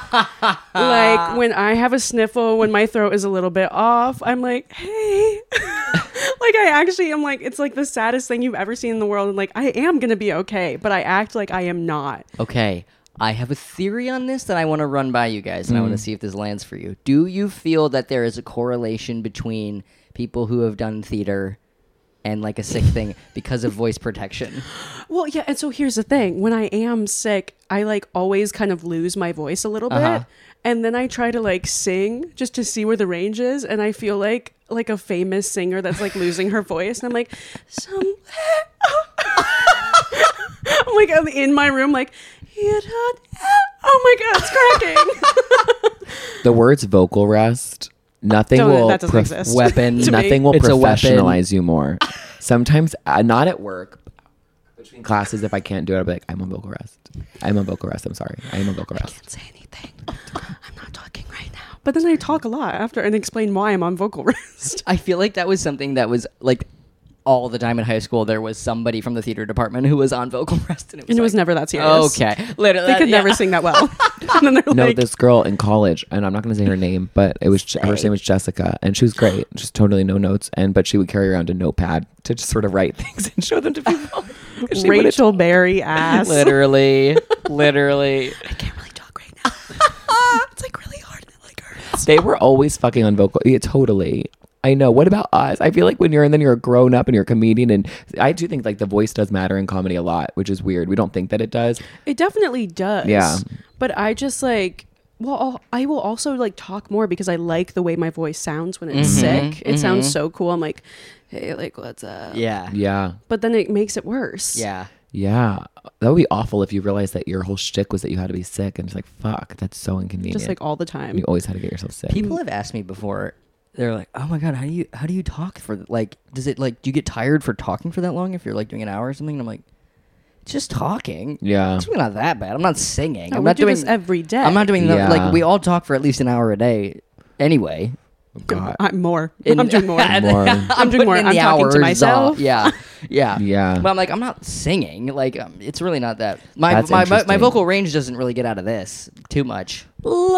Like when I have a sniffle, when my throat is a little bit off, I'm like, hey. Like I actually am like, it's like the saddest thing you've ever seen in the world. And like, I am going to be okay, but I act like I am not. Okay. I have a theory on this that I want to run by you guys, and I want to see if this lands for you. Do you feel that there is a correlation between people who have done theater and like a sick thing because of voice protection? Well, yeah, and so here's the thing. When I am sick, I like always kind of lose my voice a little Uh-huh. bit. And then I try to like sing just to see where the range is, and I feel like like a famous singer that's like losing her voice. And I'm like, somewhere. I'm like I'm in my room like, oh my god, it's cracking. The words vocal rest. Nothing Don't- will that doesn't prof- exist. Weapon. To me. nothing will It's a weapon. professionalize you more. Sometimes uh, not at work. Between classes, if I can't do it, I'll be like, I'm on vocal rest. I'm on vocal rest. I'm sorry. I am on vocal rest. Can't say anything. I'm not talking right now. But then I talk a lot after and explain why I'm on vocal rest. I feel like that was something that was like all the time in high school there was somebody from the theater department who was on vocal rest, and it was, And it was like, never that serious. okay. Literally, They could yeah. never sing that well. And then they're No, like, this girl in college, and I'm not going to say her name, but it was her name was Jessica, and she was great, just totally no notes, and but she would carry around a notepad to just sort of write things and show them to people. 'Cause she wouldn't- Rachel Berry ass. Literally, literally. I can't really talk right now. It's like really hard and it like hurts. They were always fucking on vocal. Yeah, totally. I know. What about us? I feel like when you're and then you're a grown up and you're a comedian, and I do think like the voice does matter in comedy a lot, which is weird. We don't think that it does. It definitely does. Yeah. But I just like, well, I'll, I will also like talk more because I like the way my voice sounds when it's sick. It sounds so cool. I'm like, hey, like, what's up? Yeah. Yeah. But then it makes it worse. Yeah. Yeah. That would be awful if you realized that your whole shtick was that you had to be sick, and it's like, fuck, that's so inconvenient. Just like all the time. you always had to get yourself sick. People have asked me before. They're like, "Oh my god, how do you how do you talk for like? Does it like do you get tired for talking for that long if you're like doing an hour or something?" And I'm like, "It's just talking. Yeah. It's really not that bad. I'm not singing. No, I'm we not do doing this every day. I'm not doing the, Yeah. like we all talk for at least an hour a day anyway. God. I'm more. In- I'm doing more. More. I'm doing putting more. in I'm the talking to hours, uh, myself. yeah, yeah, Yeah. But I'm like, I'm not singing. Like, um, it's really not that. My That's my, my my interesting. vocal range doesn't really get out of this too much.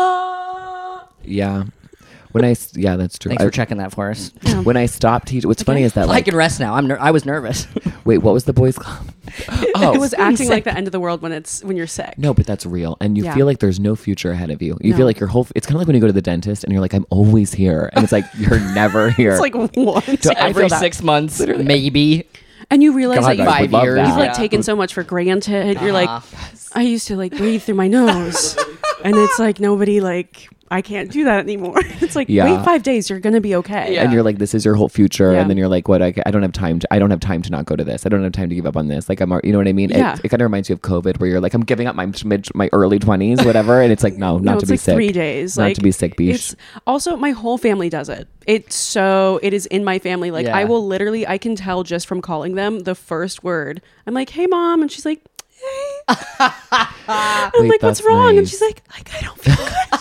Yeah. When I s- yeah, that's true. Thanks I- for checking that for us. when I stopped teaching, what's funny is that I like, can rest now. I'm ner- I was nervous. wait, what was the boys club? Oh, It was acting like the end of the world when it's when you're sick. no, but that's real, and you Yeah. feel like there's no future ahead of you. You No. feel like your whole. It's kind of like when you go to the dentist and you're like, I'm always here, and it's like you're never here. It's like what? So I Every feel that- six months, Literally. maybe. And you realize God, that I you've, would love years. that. you've like Yeah. taken so much for granted. You're like, Uh-huh. I used to like breathe through my nose, and it's like nobody like I can't do that anymore. It's like Yeah. wait five days, you're gonna be okay. Yeah. and you're like, this is your whole future, Yeah. and then you're like, what? I, I don't have time to. I don't have time to not go to this. I don't have time to give up on this. Like I'm, al- you know what I mean? Yeah. It, it kind of reminds you of COVID, where you're like, I'm giving up my mid, my early twenties, whatever, and it's like, no, not No, to it's be like sick. three days. Not like, to be sick, beesh. It's also my whole family does it. It's so it is in my family. Like Yeah. I will literally, I can tell just from calling them the first word. I'm like, hey mom, and she's like, hey. I'm Wait, like, what's that's wrong? And nice. she's like, like I don't feel good.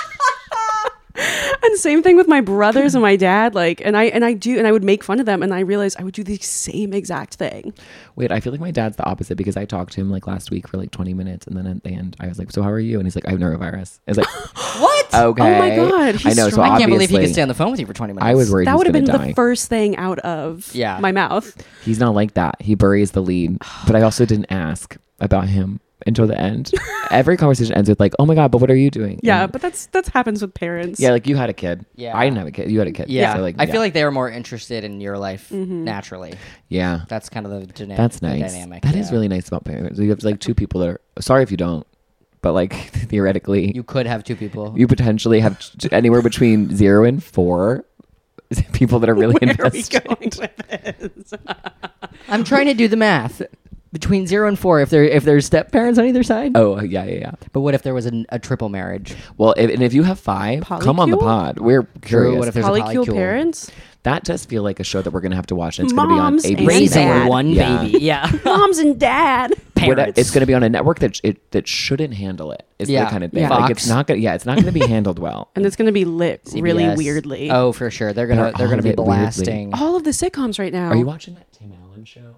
And same thing with my brothers and my dad. Like, and I and I do, and I would make fun of them, and I realized I would do the same exact thing. Wait, I feel like my dad's the opposite because I talked to him like last week for like twenty minutes, and then at the end, I was like, "So how are you?" And he's like, "I have norovirus." I was like, What? "Okay." Oh my God, I he's know. So strong. I can't believe he obviously, could stay on the phone with you for twenty minutes. I was worried That he was would have gonna been die. the first thing out of Yeah. my mouth. He's not like that. He buries the lead. But I also didn't ask about him until the end. Every conversation ends with like, "Oh my God, but what are you doing?" Yeah, And- but that's that happens with parents. yeah, like you had a kid. Yeah. I didn't have a kid. You had a kid. Yeah, So, like, I yeah. feel like they were more interested in your life Mm-hmm. naturally. yeah. That's kind of the, dyna- That's the nice. dynamic. That is yeah. really nice about parents. You have like two people that are sorry if you don't, but like theoretically, You could have two people. you potentially have t- anywhere between zero and four people that are really Where are we invested. going with this? I'm trying to do the math between zero and four. If there if there's step parents on either side. Oh yeah, yeah, yeah. But what if there was a, a triple marriage? Well, if, and if you have five, come on the Polycule? pod. We're curious. What if there's a Polycule polycule? parents? That does feel like a show that we're gonna have to watch. And it's Moms gonna be on and A B C. Raising dad. one Yeah. baby. Yeah. Moms and dad. What- Parents. It's gonna be on a network that sh- it that shouldn't handle it. Is Yeah. the kind of thing. Yeah. Like Fox. it's not gonna. Yeah, it's not gonna be handled well. And it's going to be lit really C B S. weirdly. Oh, for sure. They're But gonna are they're gonna all be of it weirdly- blasting. All of the sitcoms right now. Are you watching that Tim Allen show?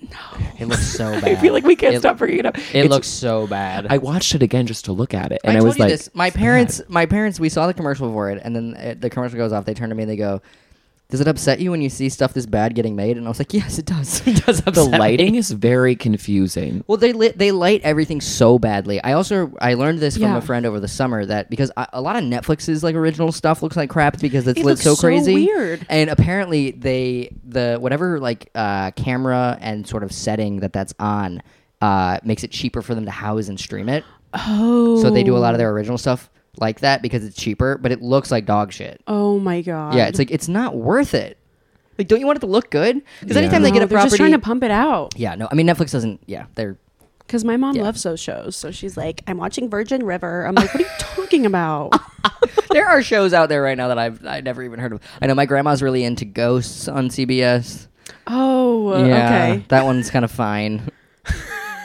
It looks so bad. I feel like we can't It- stop bringing it up. It It's- looks so bad. I watched it again just to look at it, and I, I, told was you like, this. My "It's parents, bad." my parents, we saw the commercial for it, and then uh, the commercial goes off. They turn to me and they go, "Does it upset you when you see stuff this bad getting made?" And I was like, "Yes, it does. It does upset The me." lighting is very confusing. Well, they lit, they light everything so badly. I also I learned this from Yeah. a friend over the summer that because I, a lot of Netflix's like original stuff looks like crap because it's It lit looks so so crazy. weird. And apparently they the whatever like uh, camera and sort of setting that that's on uh, makes it cheaper for them to house and stream it. Oh. So they do a lot of their original stuff like that because it's cheaper, but it looks like dog shit. Oh my god. Yeah, it's like it's not worth it. Like, don't you want it to look good? Because Yeah. anytime they get No, a they're property, just trying to pump it out. yeah, no, I mean Netflix doesn't. Yeah, they're Because my mom Yeah. loves those shows, so she's like, "I'm watching Virgin River." I'm like, "What are you talking about?" there are shows out there right now that I've I never even heard of. I know my grandma's really into Ghosts on C B S. Oh, uh, Yeah, okay. that one's kind of fine.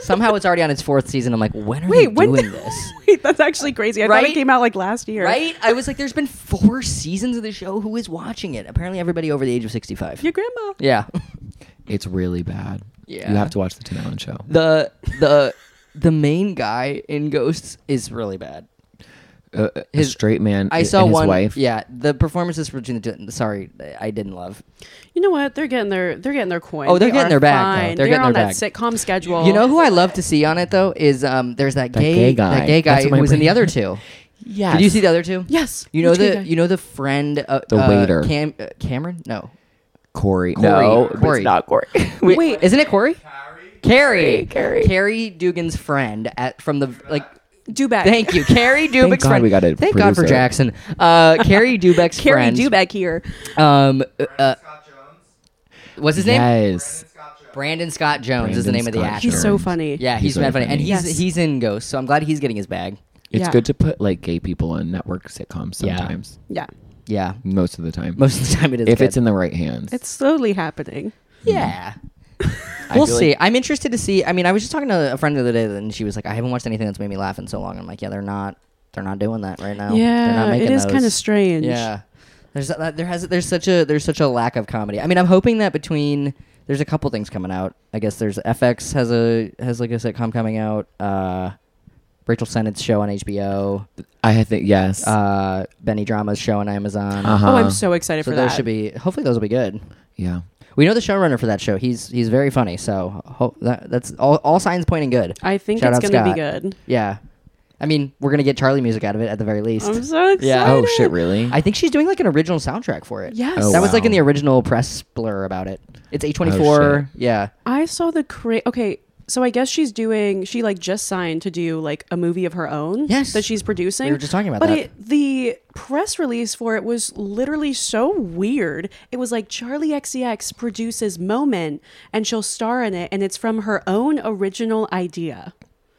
Somehow it's already on its fourth season. I'm like, when are Wait, they when? doing this? Wait, that's actually crazy. I thought Right? it came out like last year. Right? I was like, there's been four seasons of the show. Who is watching it? Apparently, everybody over the age of sixty-five. Your grandma. Yeah. It's really bad. Yeah. You have to watch the Tim Allen Show. The the the main guy in Ghosts is really bad. Uh, a His- straight man I and saw his one. wife. Yeah, the performances between the two. Sorry, I didn't love. You know what? They're getting their they're getting their coin. Oh, they're They getting are their bag, though. fine. They're getting on their that sitcom schedule. You know who I love to see on it though is um. There's that, That gay, gay guy. that gay guy That's what who my was in the brain- other two. Yes. Did you see the other two? Yes. You know Which gay the guy? you know the friend uh, The uh, waiter. Cam uh, Cameron? No. Corey? Corey. No, Corey. it's not Corey. Wait. Isn't it Corey? Carrie. Carrie. Carrie. Carrie Dugan's friend at from the like. Dubek. Thank you, Carrie Dubek's God friend. we got a Thank God for producer. Jackson. Uh, Carrie Dubek's Carrie friend. Dubek here. Um, uh, Scott Jones. what's his name? Yes. Brandon Scott Jones. Brandon Scott Jones is the Brandon name of the Scott actor. He's so Jones. funny. Yeah, he's, He's mad really funny, and funny. he's Yes. he's in Ghost, so I'm glad he's getting his bag. It's Yeah. good to put like gay people on network sitcoms Yeah. sometimes. Yeah. Yeah, Most of the time. most of the time it is. if good. it's in the right hands. It's slowly happening. yeah. I We'll feel see. like- I'm interested to see. I mean, I was just talking to a friend the other day, and she was like, "I haven't watched anything that's made me laugh in so long." I'm like, "Yeah, they're not. They're not doing that right now. they're not Yeah, making it is those. kind of strange. Yeah, there's that, there has there's such a there's such a lack of comedy. I mean, I'm hoping that between there's a couple things coming out. I guess there's F X has a has like a sitcom coming out. Uh, Rachel Sennett's show on H B O. I think yes. Uh, Benny Drama's show on Amazon. Uh-huh. Oh, I'm so excited So for those that. should be. Hopefully, those will be good. yeah. We know the showrunner for that show. He's he's very funny. So ho- that, that's all, all signs pointing good. I think Shout it's out going to be Scott. good. Yeah, I mean, we're gonna get Charlie music out of it at the very least. I'm so excited. Yeah. Oh shit! Really? I think she's doing like an original soundtrack for it. Yes. Oh, that was like in wow. the original press blur about it. It's A Oh, twenty-four. yeah. I saw the cra- okay, so I guess she's doing she like just signed to do like a movie of her own Yes. that she's producing. We were just talking about but that. It, the press release for it was literally so weird. It was like Charlie X C X produces Moment and she'll star in it and it's from her own original idea.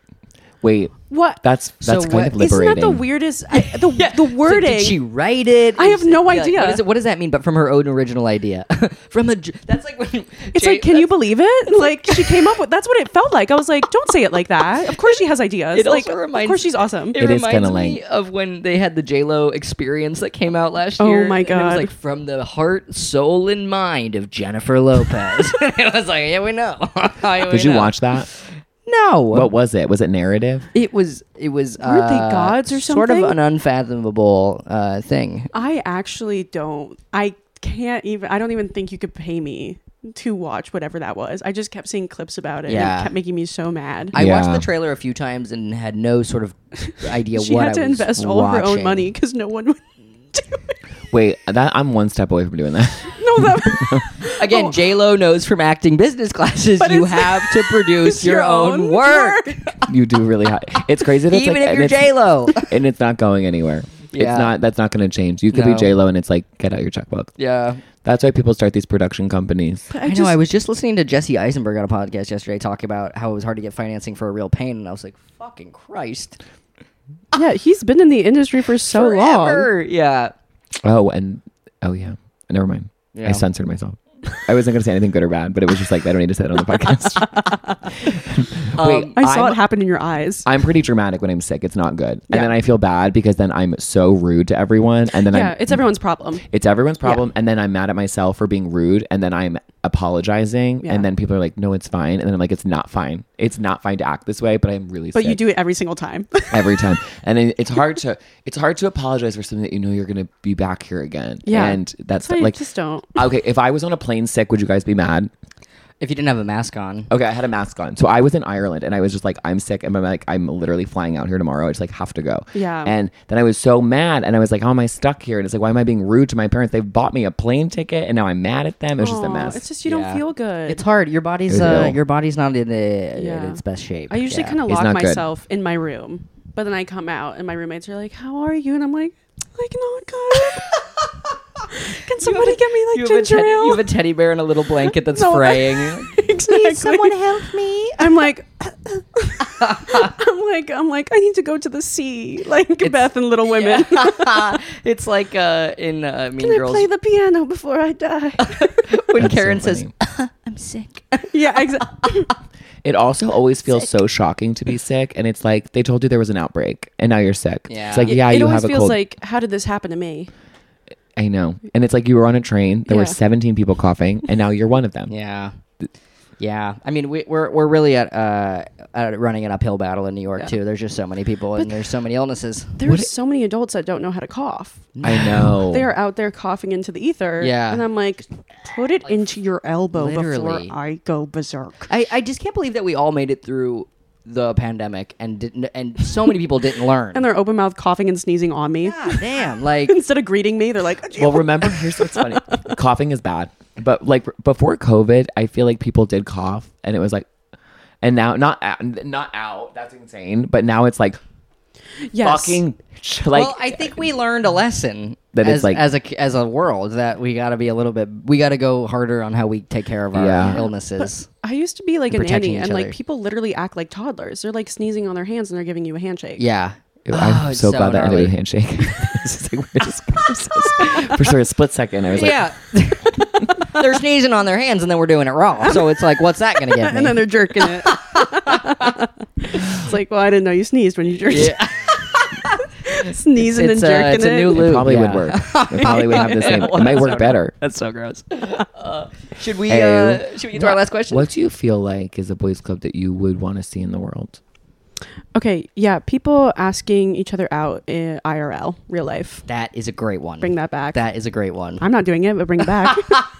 Wait. What? That's that's So kind what- of Isn't liberating. that the weirdest I, the the It's like, wording? did she write it? I have Is- no yeah, like, idea. what, is it, what does that mean? But from her own original idea. from a. j- That's like when. It's Jay- like, can you that's- believe it? Like, she came up with. That's what it felt like. I was like, don't say it like that. Of course, she has ideas. It like, also reminds- of course, she's awesome. It, It is reminds kinda me like- of when they had the J Lo experience that came out last Oh year. my and it was God. like from the heart, soul, and mind of Jennifer Lopez. it was like, yeah, we know. Yeah, we Did you know. watch that? No. What was it? Was it narrative? It was. It was. Weren't they uh, gods or Sort of something? an unfathomable uh, thing. I actually don't. I can't even. I don't even think you could pay me to watch whatever that was. I just kept seeing clips about it. and Yeah. it kept making me so mad. I watched Yeah. the trailer a few times and had no sort of idea she what had to I was invest all of her own watching. money because no one would do it. Wait, that I'm one step away from doing that. No, that Again, Oh. J Lo knows from acting business classes But you it's- have to produce it's your, own, work. You do really high. It's crazy. That it's Even like, if and you're it's- J Lo. and it's not going anywhere. Yeah. It's not. That's not going to change. You could No. be J Lo, and it's like get out your checkbook. Yeah. That's why people start these production companies. I, I, know. just- I was just listening to Jesse Eisenberg on a podcast yesterday talk about how it was hard to get financing for A Real Pain, and I was like, "Fucking Christ!" yeah, he's been in the industry for so long. Forever. Yeah. Oh, and oh yeah. Never mind. Yeah. I censored myself. I wasn't going to say anything good or bad, but it was just like I don't need to say it on the podcast. Wait, Um, I saw I'm- it happen in your eyes. I'm pretty dramatic when I'm sick. It's not good, and Yeah. then I feel bad because then I'm so rude to everyone, and then Yeah, I'm it's everyone's problem. it's everyone's problem, and then I'm mad at myself for being rude, and then I'm apologizing, Yeah. and then people are like, "No, it's fine," and then I'm like, "It's not fine. It's not fine to act this way," but I'm really But sick you do it every single time. every time, and it, it's hard to it's hard to apologize for something that you know you're going to be back here again. Yeah. and that's So you like just don't. okay. If I was on a plane sick, would you guys be mad? If you didn't have a mask on. Okay, I had a mask on. So I was in Ireland and I was just like, I'm sick. And I'm like, I'm literally flying out here tomorrow. I just like have to go. Yeah. And then I was so mad and I was like, how am I stuck here? And it's like, why am I being rude to my parents? They've bought me a plane ticket and now I'm mad at them. It was just a Aw, mess. It's just you Yeah. don't feel good. It's hard. Your body's It uh, will. your body's not in, a, Yeah. in its best shape. I usually Yeah. kind of It's lock not good. myself in my room, but then I come out and my roommates are like, "How are you?" And I'm like, "Like not good." Can somebody get me You like have, a ginger teddy, ale? you have a teddy bear in a little blanket that's No, fraying. exactly. help me? I'm like, I'm like, I'm like, I need to go to the sea, like Beth and Little Women. it's like uh, in uh, Mean Can I Girls play the piano before I die? when That's so Karen says, funny. "I'm sick." yeah, exactly. It also always feels so shocking to be sick, and it's like they told you there was an outbreak, and now you're sick. Yeah. It's like It- yeah, it you always have a feels cold. like, how did this happen to me? I know, and it's like you were on a train. There were Yeah. seventeen people coughing, and now you're one of them. Yeah. Yeah. I mean, we, we're we're really at uh at running an uphill battle in New York Yeah. too. There's just so many people and there's so many illnesses. There What are it- so many adults that don't know how to cough. I know. They are out there coughing into the ether. Yeah. And I'm like, put it into your elbow literally. before I go berserk. I, I just can't believe that we all made it through the pandemic and didn't and so many people didn't learn. And they're open mouth coughing and sneezing on me. God damn, like Instead of greeting me, they're like, Well, remember, here's what's funny. Coughing is bad. But like before COVID, I feel like people did cough and it was like, and now not out, not out. That's insane. But now it's like yes. fucking like well, I think we learned a lesson That as, it's like- as a as a world that we got to be a little bit we got to go harder on how we take care of our Yeah. illnesses. I used to be like a protecting nanny, each and like other. people literally act like toddlers. They're like sneezing on their hands, and they're giving you a handshake. Yeah. I'm Oh, it's so, glad that ended gnarly. with a handshake. It's just like, we're just for sure a split second. I was like, Yeah. They're sneezing on their hands and then we're doing it raw. So it's like, what's that going to get me? And then they're jerking it. It's like, well, I didn't know you sneezed when you jerked. yeah. Sneezing It's, and uh, jerking it's a it. new it lube. probably would yeah. work. It probably would have the same. It might work better. That's so gross. Uh, should we Ew. uh, should we get to our last question? What do you feel like is a boys' club that you would want to see in the world? Okay, yeah, people asking each other out in I R L, real life. That is a great one. Bring that back. That is a great one. I'm not doing it, but bring it back.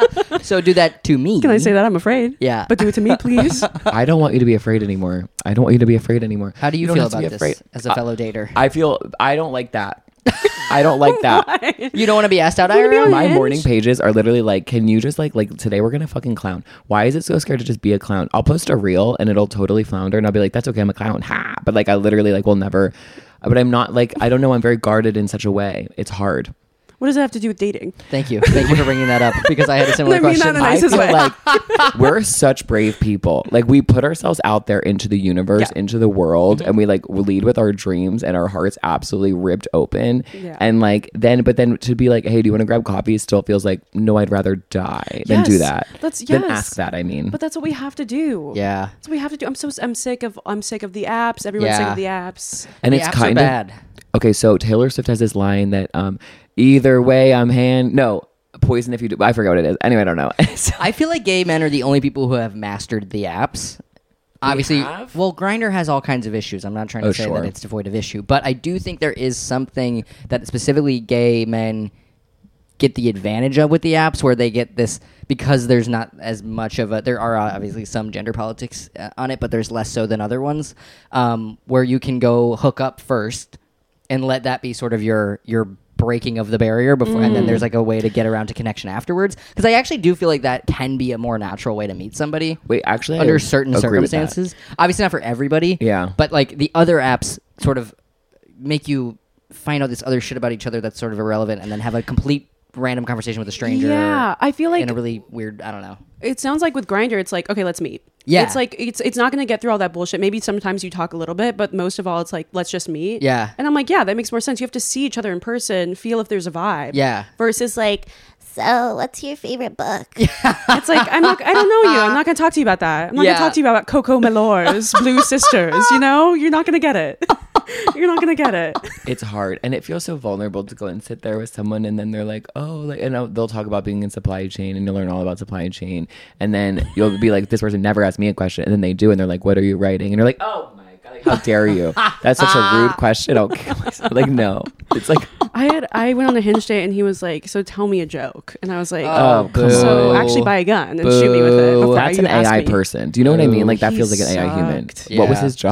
So do that to me. Can I say that? I'm afraid. Yeah. But do it to me, please. I don't want you to be afraid anymore. I don't want you to be afraid anymore. How do you, don't feel have to about be this afraid. as a fellow dater? I feel I don't like that. I don't like that. You don't want to be asked out wanna be I R L? on My Hinge? morning pages are literally like, can you just like like today we're gonna fucking clown? Why is it so scared to just be a clown? I'll post a reel and it'll totally flounder and I'll be like, that's okay, I'm a clown. Ha! But like I literally like will never. But I'm not like I don't know. I'm very guarded in such a way. It's hard. What does that have to do with dating? Thank you. Thank you for bringing that up because I had a similar I mean that question. in the I nicest feel way. like we're such brave people. Like we put ourselves out there into the universe, Yeah. into the world, and we like lead with our dreams and our hearts absolutely ripped open. Yeah. And like then, but then to be like, hey, do you want to grab coffee? Still feels like no, I'd rather die than do Yes. that. That's- Than yes. ask that. I mean, But that's what we have to do. Yeah. That's what we have to do. I'm so I'm sick of I'm sick of the apps. Everyone's sick Yeah. of the apps. and The it's apps are kind of bad. okay. So Taylor Swift has this line that um, either way, I'm hand no poison if you do. I forget what it is. Anyway, I don't know. So- I feel like gay men are the only people who have mastered the apps. Obviously, have? well, Grindr has all kinds of issues. I'm not trying to Oh, say sure. that it's devoid of issue, but I do think there is something that specifically gay men get the advantage of with the apps, where they get this because there's not as much of a. There are obviously some gender politics uh, on it, but there's less so than other ones, um, where you can go hook up first and let that be sort of your your breaking of the barrier before, and then there's like a way to get around to connection afterwards. Because I actually do feel like that can be a more natural way to meet somebody Wait, actually, I under certain agree with that. circumstances. Obviously, not for everybody. Yeah. But like the other apps sort of make you find out this other shit about each other that's sort of irrelevant, and then have a complete random conversation with a stranger. Yeah, I feel like in a really weird. I don't know. it sounds like with Grindr, it's like, okay, let's meet. Yeah. It's like it's it's not gonna get through all that bullshit. Maybe sometimes you talk a little bit, but most of all, it's like, let's just meet. Yeah. And I'm like, yeah, that makes more sense. You have to see each other in person, feel if there's a vibe. Yeah. Versus like, So, what's your favorite book? it's like I'm not I don't know you. I'm not gonna talk to you about that. I'm not Yeah. gonna talk to you about Coco Melor's Blue Sisters. You know, you're not gonna get it. You're not gonna get it. It's hard, and it feels so vulnerable to go and sit there with someone, and then they're like, "Oh, like," and they'll talk about being in supply chain, and you'll learn all about supply chain, and then you'll be like, "This person never asked me a question," and then they do, and they're like, "What are you writing?" And you're like, "Oh my god, like, how dare you? That's such a rude question." I'll kill myself. Like, no, it's like, I had I went on a Hinge date and he was like, "So tell me a joke," and I was like, oh, come "So on. actually buy a gun and shoot me with it." Boo. before That's you an ask A I me." person. Do you know what I mean? Like that He feels like an A I human. sucked. What was Yeah. his job?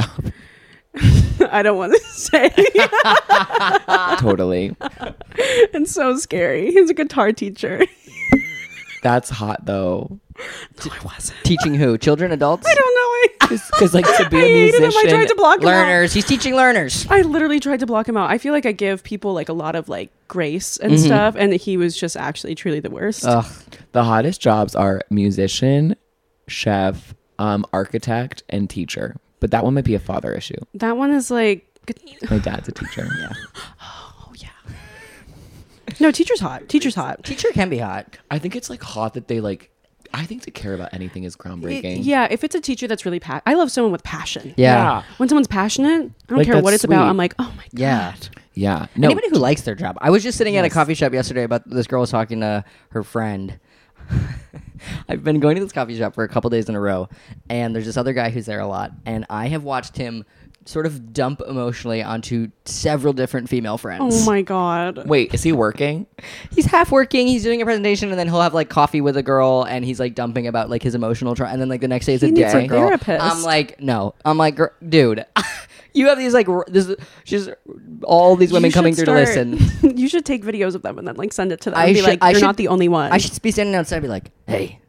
I don't want to say. Totally. It's so scary. He was a guitar teacher. That's hot though. No, I wasn't. Teaching who? Children, adults, I don't know. I, Because like to be I a hated him. musician, I tried to block him out. learners. He's teaching learners. I literally tried to block him out. I feel like I give people like a lot of like grace and Mm-hmm. stuff, and he was just actually truly the worst. Ugh. the hottest jobs are musician, chef, um, architect, and teacher. But that one might be a father issue. That one is like, My dad's a teacher. Yeah. oh yeah. No, teacher's hot. Teacher's hot. Teacher can be hot. I think it's like hot that they like. I think to care about anything is groundbreaking. yeah, if it's a teacher that's really pa- I love someone with passion. Yeah. When someone's passionate, I don't Like, care that's what it's about. sweet. I'm like, oh my god. Yeah. Yeah. No. Anybody who likes their job. I was just sitting at a Yes. coffee shop yesterday about this girl was talking to her friend. I've been going to this coffee shop for a couple days in a row, and there's this other guy who's there a lot, and I have watched him sort of dump emotionally onto several different female friends. Oh my god. Wait, is he working? He's half working, he's doing a presentation, and then he'll have like coffee with a girl, and he's like dumping about like his emotional trauma, and then like the next day it's He a needs a different girl. therapist. I'm like, no. I'm like, gr- dude, you have these like, r- this, she's all these women You coming should through to start- listen. You should take videos of them and then like send it to them. I and be should- like, I you're should- not the only one. I should be standing outside and be like, hey,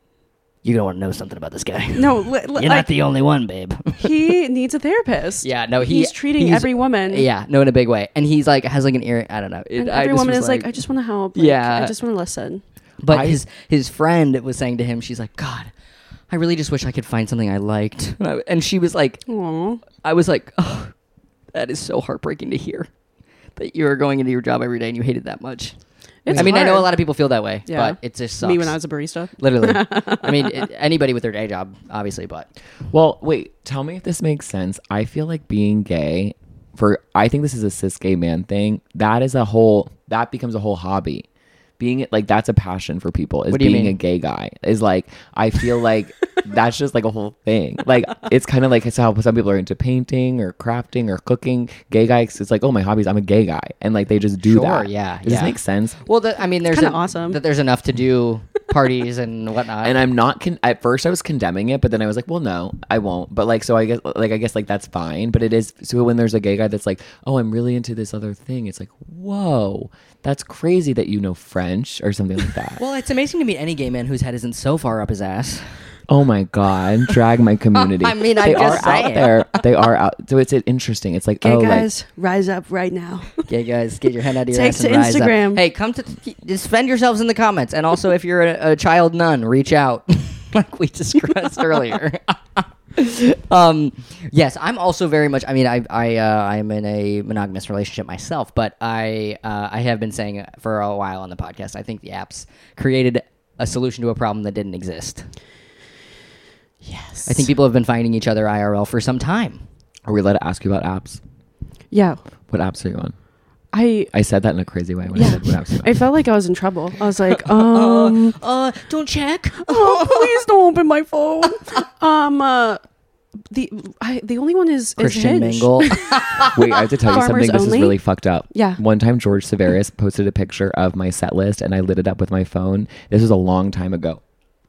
you don't want to know something about this guy. No, li- li- You're like, not the only one, babe. he needs a therapist. Yeah, no, he, he's treating he's- every woman. Yeah, no, in a big way, and he's like has like an ear. I don't know. It, And I every just woman was is like, I just want to help. Like, Yeah. I just want to listen. But I- his his friend was saying to him, she's like, God, I really just wish I could find something I liked. And, I- and she was like, Aww. I was like, oh, that is so heartbreaking to hear that you are going into your job every day and you hate it that much. It's I mean, I know a hard. lot of people feel that way, Yeah. but it just sucks. Me when I was a barista. Literally. I mean, it, anybody with their day job, obviously, but Well, wait, tell me if this makes sense. I feel like being gay, for I think this is a cis gay man thing. That is a whole, that becomes a whole hobby. Being like, that's a passion for people, is What do you being mean? a gay guy. Is like, I feel like that's just like a whole thing. Like, it's kind of like it's how some people are into painting or crafting or cooking. Gay guys, it's like, oh, my hobby is I'm a gay guy. And like, they just do Sure, that. yeah, Does yeah. this make sense? well, the, I mean, there's kinda en- awesome. that there's enough to do parties and whatnot. And I'm not con- at first I was condemning it, but then I was like, well, no, I won't. But like, so I guess like I guess like that's fine. But it is so when there's a gay guy that's like, oh, I'm really into this other thing. It's like, whoa, that's crazy that you know French or something like that. well, it's amazing to meet any gay man whose head isn't so far up his ass. Oh my god, drag my community. I mean, I'm they just are saying. out there. They are out. So it's interesting. It's like Gay oh, like, guys, rise up right now. Okay, guys, get your head out of your Take ass to and rise up. Instagram. Hey, come to defend yourselves in the comments, and also if you're a, a child nun, reach out, like we discussed earlier. um, yes, I'm also very much. I mean, I I uh, I'm in a monogamous relationship myself, but I uh, I have been saying for a while on the podcast. I think the apps created a solution to a problem that didn't exist. Yes. I think people have been finding each other I R L for some time. are we allowed to ask you about apps? Yeah. What apps are you on? I I said that in a crazy way when I Yeah. said what apps are you on. I felt like I was in trouble. I was like, um, Uh, don't check. oh, please don't open my phone. um, uh, the I the only one is, is Christian Hinge. Mingle. Wait, I have to tell you Farmers something. This only? is really fucked up. Yeah. One time, George Severus posted a picture of my set list, and I lit it up with my phone. This was a long time ago.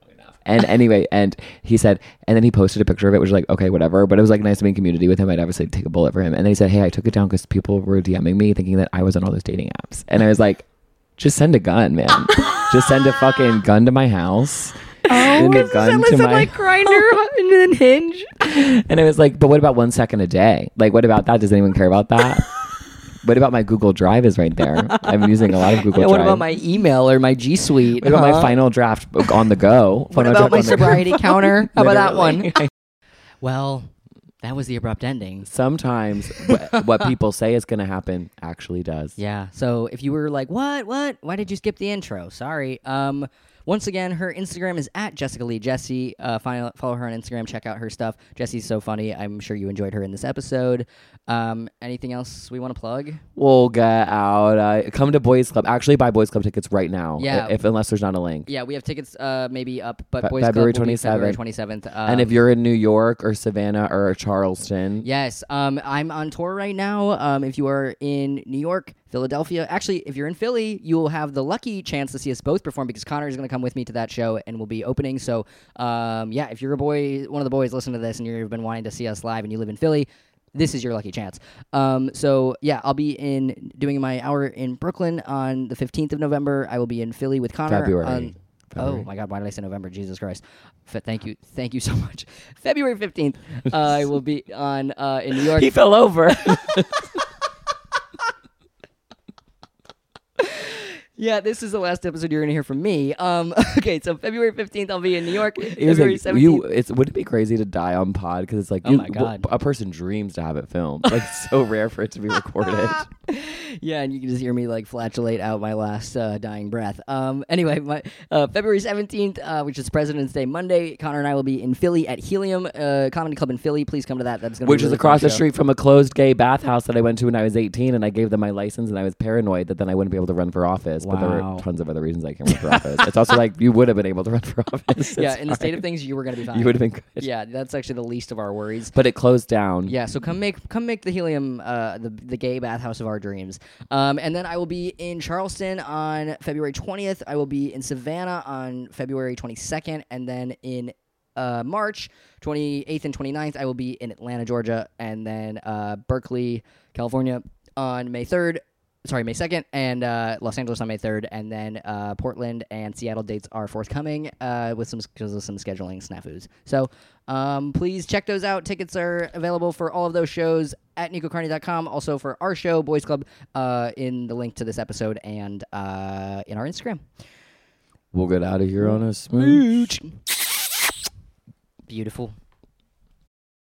And anyway, and he said, and then he posted a picture of it, which was like, okay, whatever. But it was like nice to be in community with him. I'd obviously take a bullet for him. And then he said, hey, I took it down because people were DMing me thinking that I was on all those dating apps. And I was like, just send a gun, man. Just send a fucking gun to my house. Oh, Send a gun to my. Grindr and then Hinge. And I was like, but what about one second a day? Like, what about that? Does anyone care about that? What about my Google Drive is right there? I'm using a lot of Google Yeah, Drive. what about my email or my G Suite? What about my final draft book on the go? What Final about draft my on the go. sobriety counter? How about that Literally. one? Well, that was the abrupt ending. Sometimes what, what people say is going to happen actually does. Yeah. So if you were like, what, what? Why did you skip the intro? Sorry. Um, once again, her Instagram is at Jessica Lee Jessie. Uh, follow, follow her on Instagram. Check out her stuff. Jessie's so funny. I'm sure you enjoyed her in this episode. Um, anything else we want to plug? We'll get out. Uh, come to Boys Club. Actually, buy Boys Club tickets right now. Yeah. If unless there's not a link. Yeah, we have tickets uh, maybe up, but Fe- Boys February Club will be February twenty-seventh. twenty-seventh. and if Um, you're in New York or Savannah or Charleston, Yes, um, I'm on tour right now. Um, if you are in New York, Philadelphia, actually, if you're in Philly, you will have the lucky chance to see us both perform because Connor is going to come with me to that show and we'll be opening. So, um, yeah, if you're a boy, one of the boys, listen to this, and you've been wanting to see us live, and you live in Philly, this is your lucky chance. Um, so yeah, I'll be in doing my hour in Brooklyn on the fifteenth of November. I will be in Philly with Connor. February. On, February. Oh my God! Why did I say November? Jesus Christ! F- thank you, thank you so much. February fifteenth, uh, I will be on uh, in New York. he fell over. Yeah, this is the last episode you're gonna hear from me. Um, okay, so February fifteenth, I'll be in New York. It was February like, seventeenth. you, it's would it be crazy to die on pod because it's like Oh you, my God. a person dreams to have it filmed. Like it's so rare for it to be recorded. Yeah, and you can just hear me like flatulate out my last uh, dying breath. Um, anyway, my uh, February seventeenth, uh, which is President's Day Monday, Connor and I will be in Philly at Helium uh, Comedy Club in Philly. Please come to that. That's gonna Which be a is really across fun the show. street from a closed gay bathhouse that I went to when I was eighteen, and I gave them my license, and I was paranoid that then I wouldn't be able to run for office. But there Wow. were tons of other reasons I can't run for office. It's also like you would have been able to run for office. Yeah, It's in the state fine. of things, you were gonna be fine. You would have been good. Yeah, that's actually the least of our worries. But it closed down. Yeah, so come make come make the Helium uh, the the gay bathhouse of our dreams. Um, and then I will be in Charleston on February twentieth. I will be in Savannah on February twenty-second, and then in uh, March twenty-eighth and twenty-ninth, I will be in Atlanta, Georgia, and then uh, Berkeley, California on May third. Sorry, May second, and uh, Los Angeles on May third, and then uh, Portland and Seattle dates are forthcoming uh, with some because of some scheduling snafus. So um, please check those out. Tickets are available for all of those shows at nico carney dot com. Also for our show, Boys Club, uh, in the link to this episode and uh, in our Instagram. We'll get out of here on a smooch. Beautiful.